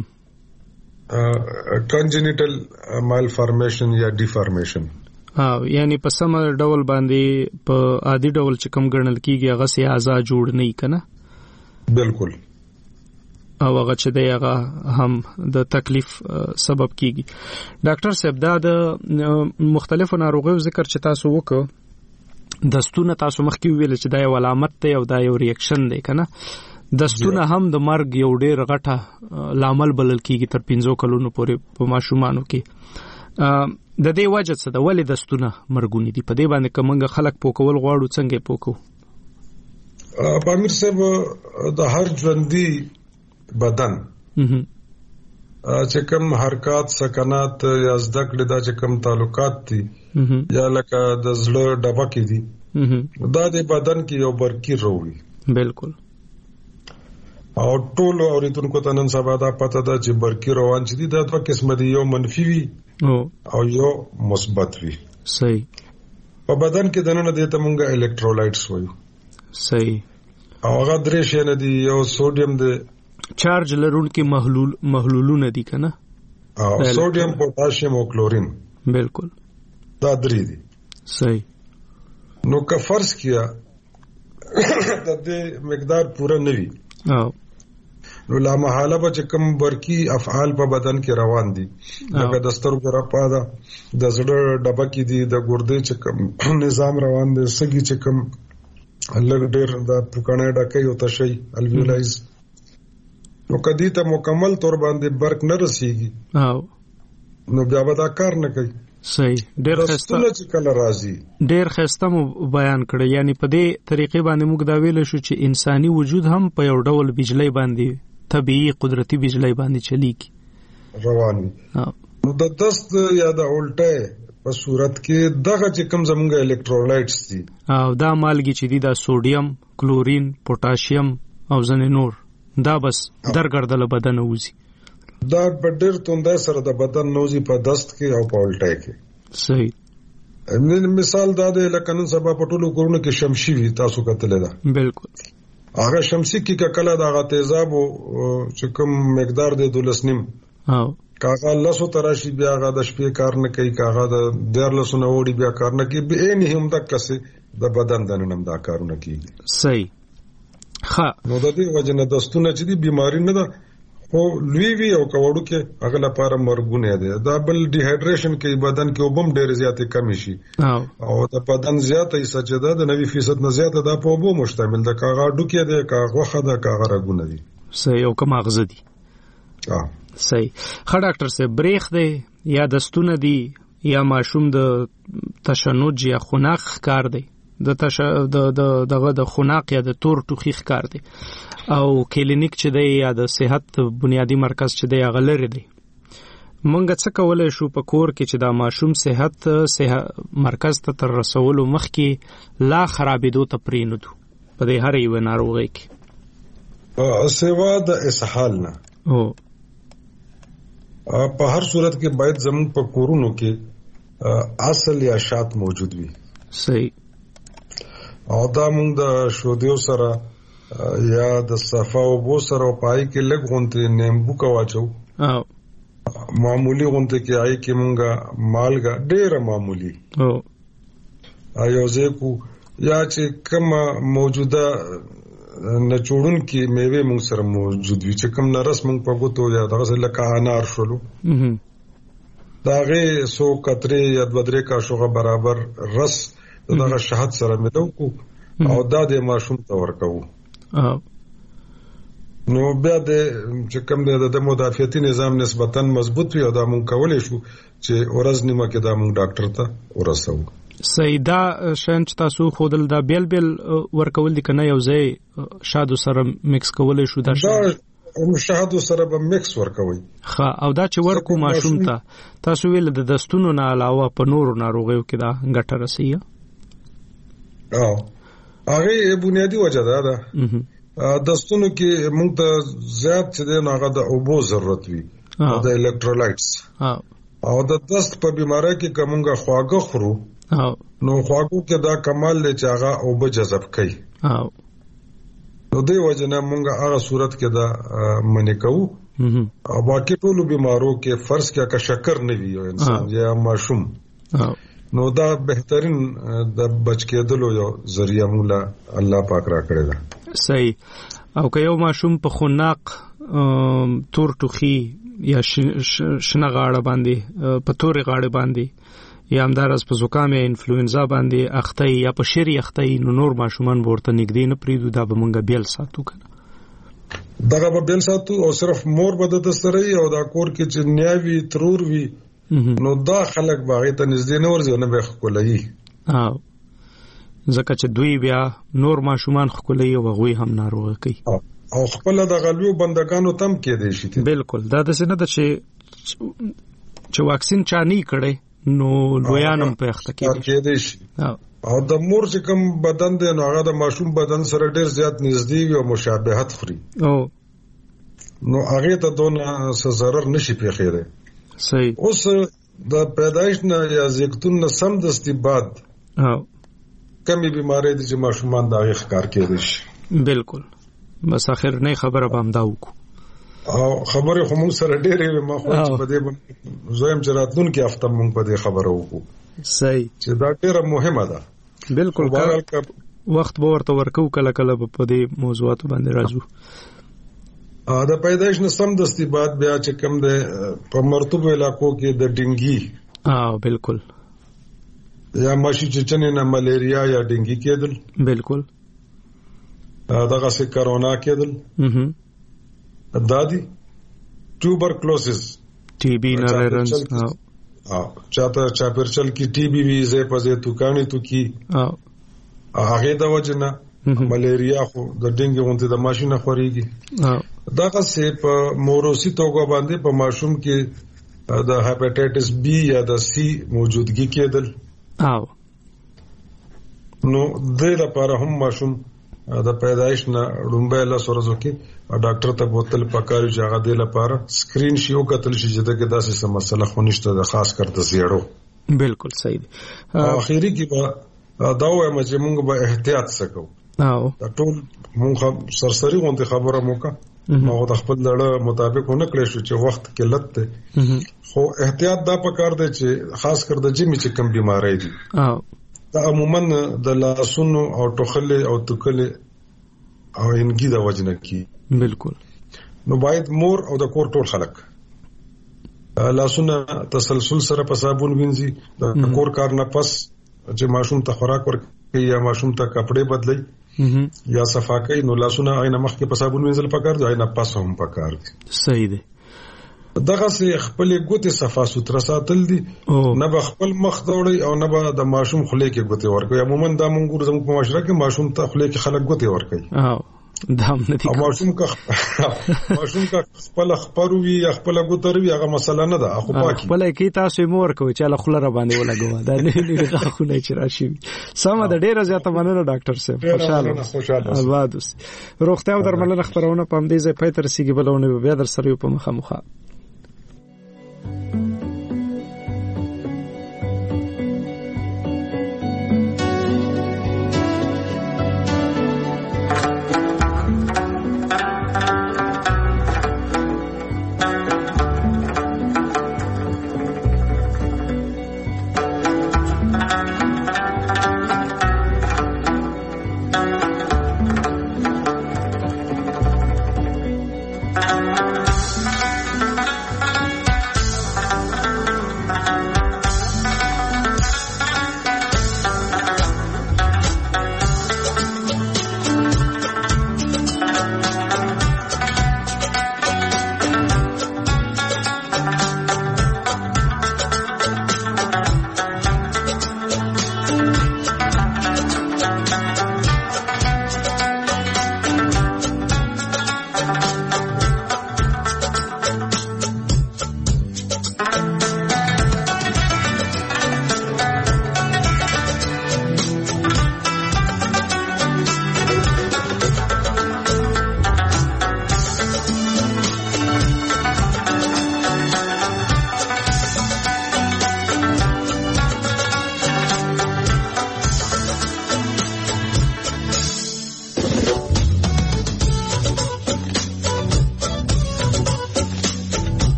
کنجنیټل مالفارمیشن یا ډیفارمیشن او یعنی په سم ډول باندې په عادي ډول چې کوم ګڼل کیږي هغه سي اعضاء جوړ نه کنه. بالکل. او هغه چې دی هغه هم د تکلیف سبب کیږي. ډاکټر صاحب دا د مختلفو ناروغیو ذکر چې تاسو وکړو دستونه تاسو مخکې ویل چې دا یو علامت دی او دا یو ریاکشن دی کنه. دستونه هم د مرګ یو ډیر غټه لامل بلل کیږي تر پنځو کلونو پورې په ماشومانو کې. د دې وجه څه ده ولې دستونه مرګونی دي په دې باندې کومه خلک پوکول غواړو څنګه پوکو؟ پامیر صاحب د هر ژوندۍ بدن چې کوم حرکات سکنات یا زده کړې دا چې کوم تعلقات دي یا لکه د زړه ډبه کې دي دا د بدن کې یو برکی روي. بالکل. او ټول اوریدونکو ته نن سبا دا پته ده چې برکی روان چې دي دا دوه قسم دي یو منفي وي او یو مثبت وي. صحیح. په بدن کې دنه د ته مونږه الکترولایټس وایو. صحیح. او هغه درې شي نه دي یو سوډیم د چارج لرونکي محلول محلولونه دي کنه او سوډیم پوتاشیم او کلورین. بالکل. دا درې دي. صحیح. نو که فرض کیا د دې مقدار پوره نه وي او نو لا محاله به چې کوم برقي افعال په بدن کې روان دي لکه د سترګو رپا ده د زړه ډبه کې دي د ګردې چې کوم نظام روان دی سږي چې کوم لږ ډېر د پوکڼې ډکې او تشي الویولایز نو کدی ته مکمل تور باندې برق نه رسیږي او نو بیا به دا کار نه کوي. صحیح ډېر خسته چې کله راځي ډېر خسته مو بیان کړی یعنی په دې طریقې باندې موږ دا ویل شو چې انساني وجود هم په یو ډول بجلی باندې طبيعي قدرتي بجلی باندې چلیږي روان نو د دست یا د الټه په صورت کې دغه چې کوم زمونږ الکترولایټس دي او دا مالګي چې دي دا سوډیم کلورین پوتاشیم او ځنې نور دا بس درګردله بدن وځي دا په ډېر توندای سره د بدن نوزي په دست کې او په الټه کې. صحیح مثال دا دی لکه نن سبا په ټولو کورونو کې شمشي وي تاسو کتلې ده بالکل هغه شمشي کې کله دا غا تیزاب چې کوم مقدار دی دولس نیم او کاغه لاسو تراشي بیا هغه د شپې کار نه کوي کاغه د ډیر لاسو نه وړي بیا کار نه کوي به نه هم د کسه د بدن د نن دا کارونه کوي. صحیح ها نو د دې وجه نه دستونه چې دی بیماری نه ده خو لوی وی او کوړو کې هغه لپاره مرګونه دي دا بل ډي هایډریشن کې بدن کې وبم ډېر زیاتې کمی شي او د بدن زیاتې سجده د نوي فیصد نه زیاته دا په وبو مشتمل ده کاغه ډوکې ده کاغه خده کاغه رګونه دي. صحیح او کوم اغزه دي. ها صحیح خا ډاکټر صاحب بریخ دی یا دستونه دي یا ماشوم د تشنج یا خناق کار دی د تش د دغه د خناق یا د تور ټوخي ښکار دی او کلینیک چې دی یا د صحت بنیادی مرکز چې دی هغه لري دی مونږ څه کولای شو په کور کې چې دا ماشوم صحت صحت مرکز ته تر رسولو مخکې لا خرابېدو ته پرېنودو په دې هر یو ناروغۍ کې سوا د اسهال نه او په هر صورت کې باید زموږ په کورونو کې اصل یا شات موجود وي. صحیح او دا مونږ د شودیو سره یا د صفا او بو سره پای کې لګ غونته نیمبو کا واچو او معمولی غونته کې آی کې مونږه مالګه ډېر معمولی او ایو زیکو یا چې کوم موجوده نچوړون کې میوه مونږ سره موجود وي چې کوم نرس مونږ په ګوتو یا دغه لکه انار شولو داغه سو قطره یا بدرې کا شوغه برابر رس دغه شهادت سره ملو کو او دا د ماشوم ته ورکو نو بیا د چې کوم د مدافعتي نظام نسبتاً مضبوط وي او دا مونږ کولای شو چې ورځ نیمه کې دا مونږ ډاکټر ته ورسو. سیدا شان چې تاسو خودل دا بیل بیل ورکول دي کنه یو ځای شادو سره مکس کولای شو دا شهادت سره به مکس ورکوي ها او دا چې ورکو ماشوم ته تاسو ویل د دستونو نه علاوه په نورو ناروغیو کې دا ګټه رسیږي. او هغه بنیادی وجه ده ده دستونو کې موږ ته زیات چې د هغه د اوبو ضرورت وي د الکترولایټس او د دست په بیماری کې کومه خواږه خورو نو خواږو کې دا کمال دی چې هغه اوبه جذب کوي نو دی وجه نه موږ هغه صورت کې دا منې کوو او باقي ټول بیمارو کې فرض کې که شکر نه وي او انسان یا ماشوم نو دا بهترین د بچ کېدلو یو ذریعہ مولا الله پاک را کړی دا. صحیح او که یو ماشوم په خناق تور ټوخي یا شنه غاړه باندې په تور غاړه باندې یا همدارس په زکام یا انفلوئنزا باندې اخته یا په شری اخته نو نور ماشومان ورته نږدې نه پریدو دا به مونږ بیل ساتو کنه دغه به بیل ساتو او صرف مور به د سره او دا کور کې چې نیاوی ترور وی نو دا خلک باغې ته نږدې نه ورځي نه به خولایي او ځکه چې دوی بیا نور ماشومان خولایي او غوي هم ناروغه کوي او خپل د غلیو بندگانو تم کې دي شي. بالکل دا د سینه د چې چې واکسین چا نه کړي نو لویانم په اخته کې دي شي او د مور چې کوم بدن دی نو هغه د ماشوم بدن سره ډیر زیات نږدې وي او مشابهت خوري او نو هغه ته دونه څه ضرر نشي پیښیږي. صحیح اوس د پیدایش نه یا زیږون نه سم دستي بعد او کمی بیماری دي چې ماشومان دا غي ښکار کېدي شي. بالکل بس اخر نه خبره به هم دا وکړو او خبره خو موږ سره ډېرې ما خو په دې زویم چې راتلون کې هفته موږ په دې خبره وکړو. صحیح چې دا ډېره مهمه ده. بالکل وخت به ورته ورکو کله کله په دې موضوعات باندې راځو. د پیدایش نه سم دستي بعد بیا چې کم ده په مرطوبه علاقو کې د ډینګي اه بالکل یا ماشي چې چنه نه ملیریا یا ډینګي کېدل بالکل دغه سه کرونا کېدل هم دادی ټوبرکلوسس ټي بي نارنس اه چاته چاپرچل کی ټي بي وی زه پزې تو کانی تو کی اه هغه د وجنه ملیریا خو د ډینګي غونډه د ماشینه خوريږي دغه سه په موروسی توګه باندې په ماشوم کې د هپاتایټس بی یا د سی موجودګي کېدل او نو د لپاره هم ماشوم د پیدایش نه لومبه له سورزو کې ډاکټر ته بوتل پکاري چې هغه د لپاره سکرین شي او کتل شي چې دغه داسې څه مسله خونښت ده خاص کر د زیړو بالکل صحیح اخیری کې به دا وایم چې موږ به احتیاط وکړو او ټول موږ سرسری غونډه خبره موکا نو د خپل لړ مطابق نه کړی شو چې وخت کې لته خو احتیاط دا پکار دی چې خاص کر د جمی چې کم بیماری دي او دا عموما د لاسونو او ټوخلې او توکلې او انګي د وجنه کی بالکل نو باید مور او د کور ټول خلک لاسونه تسلسل سره په صابون وینځي د کور کار نه پس چې ماشوم ته خوراک ورکړي یا ماشوم ته کپڑے بدلي یا صفاکۍ نو لاسونه عینه مخ کې په صابون وینځل پکار دي عینه پس هم پکار دي صحیح دی دغه سه خپل ګوتې صفا سوتره ساتل دي نه به خپل مخ دوړي او نه به د ماشوم خله کې ګوتې ورکوي عموما دا مونږ زموږ په معاشره کې ماشوم ته خله کې خلک ګوتې ورکوي او دا هم نه دي ماشوم کا ماشوم کا خپل خبروي یا خپل ګوتروي هغه مسله نه ده خو پاکي خپل کې تاسو مور کوي چې له خله را باندې ولګوا دا نه نه خو نه چې راشي سم د ډیره زیاته مننه ډاکټر صاحب خوشاله خوشاله آباد روغتیا او درملنه خبرونه پام دې زه پېتر سیګي بلونه بیا در سره په مخه مخه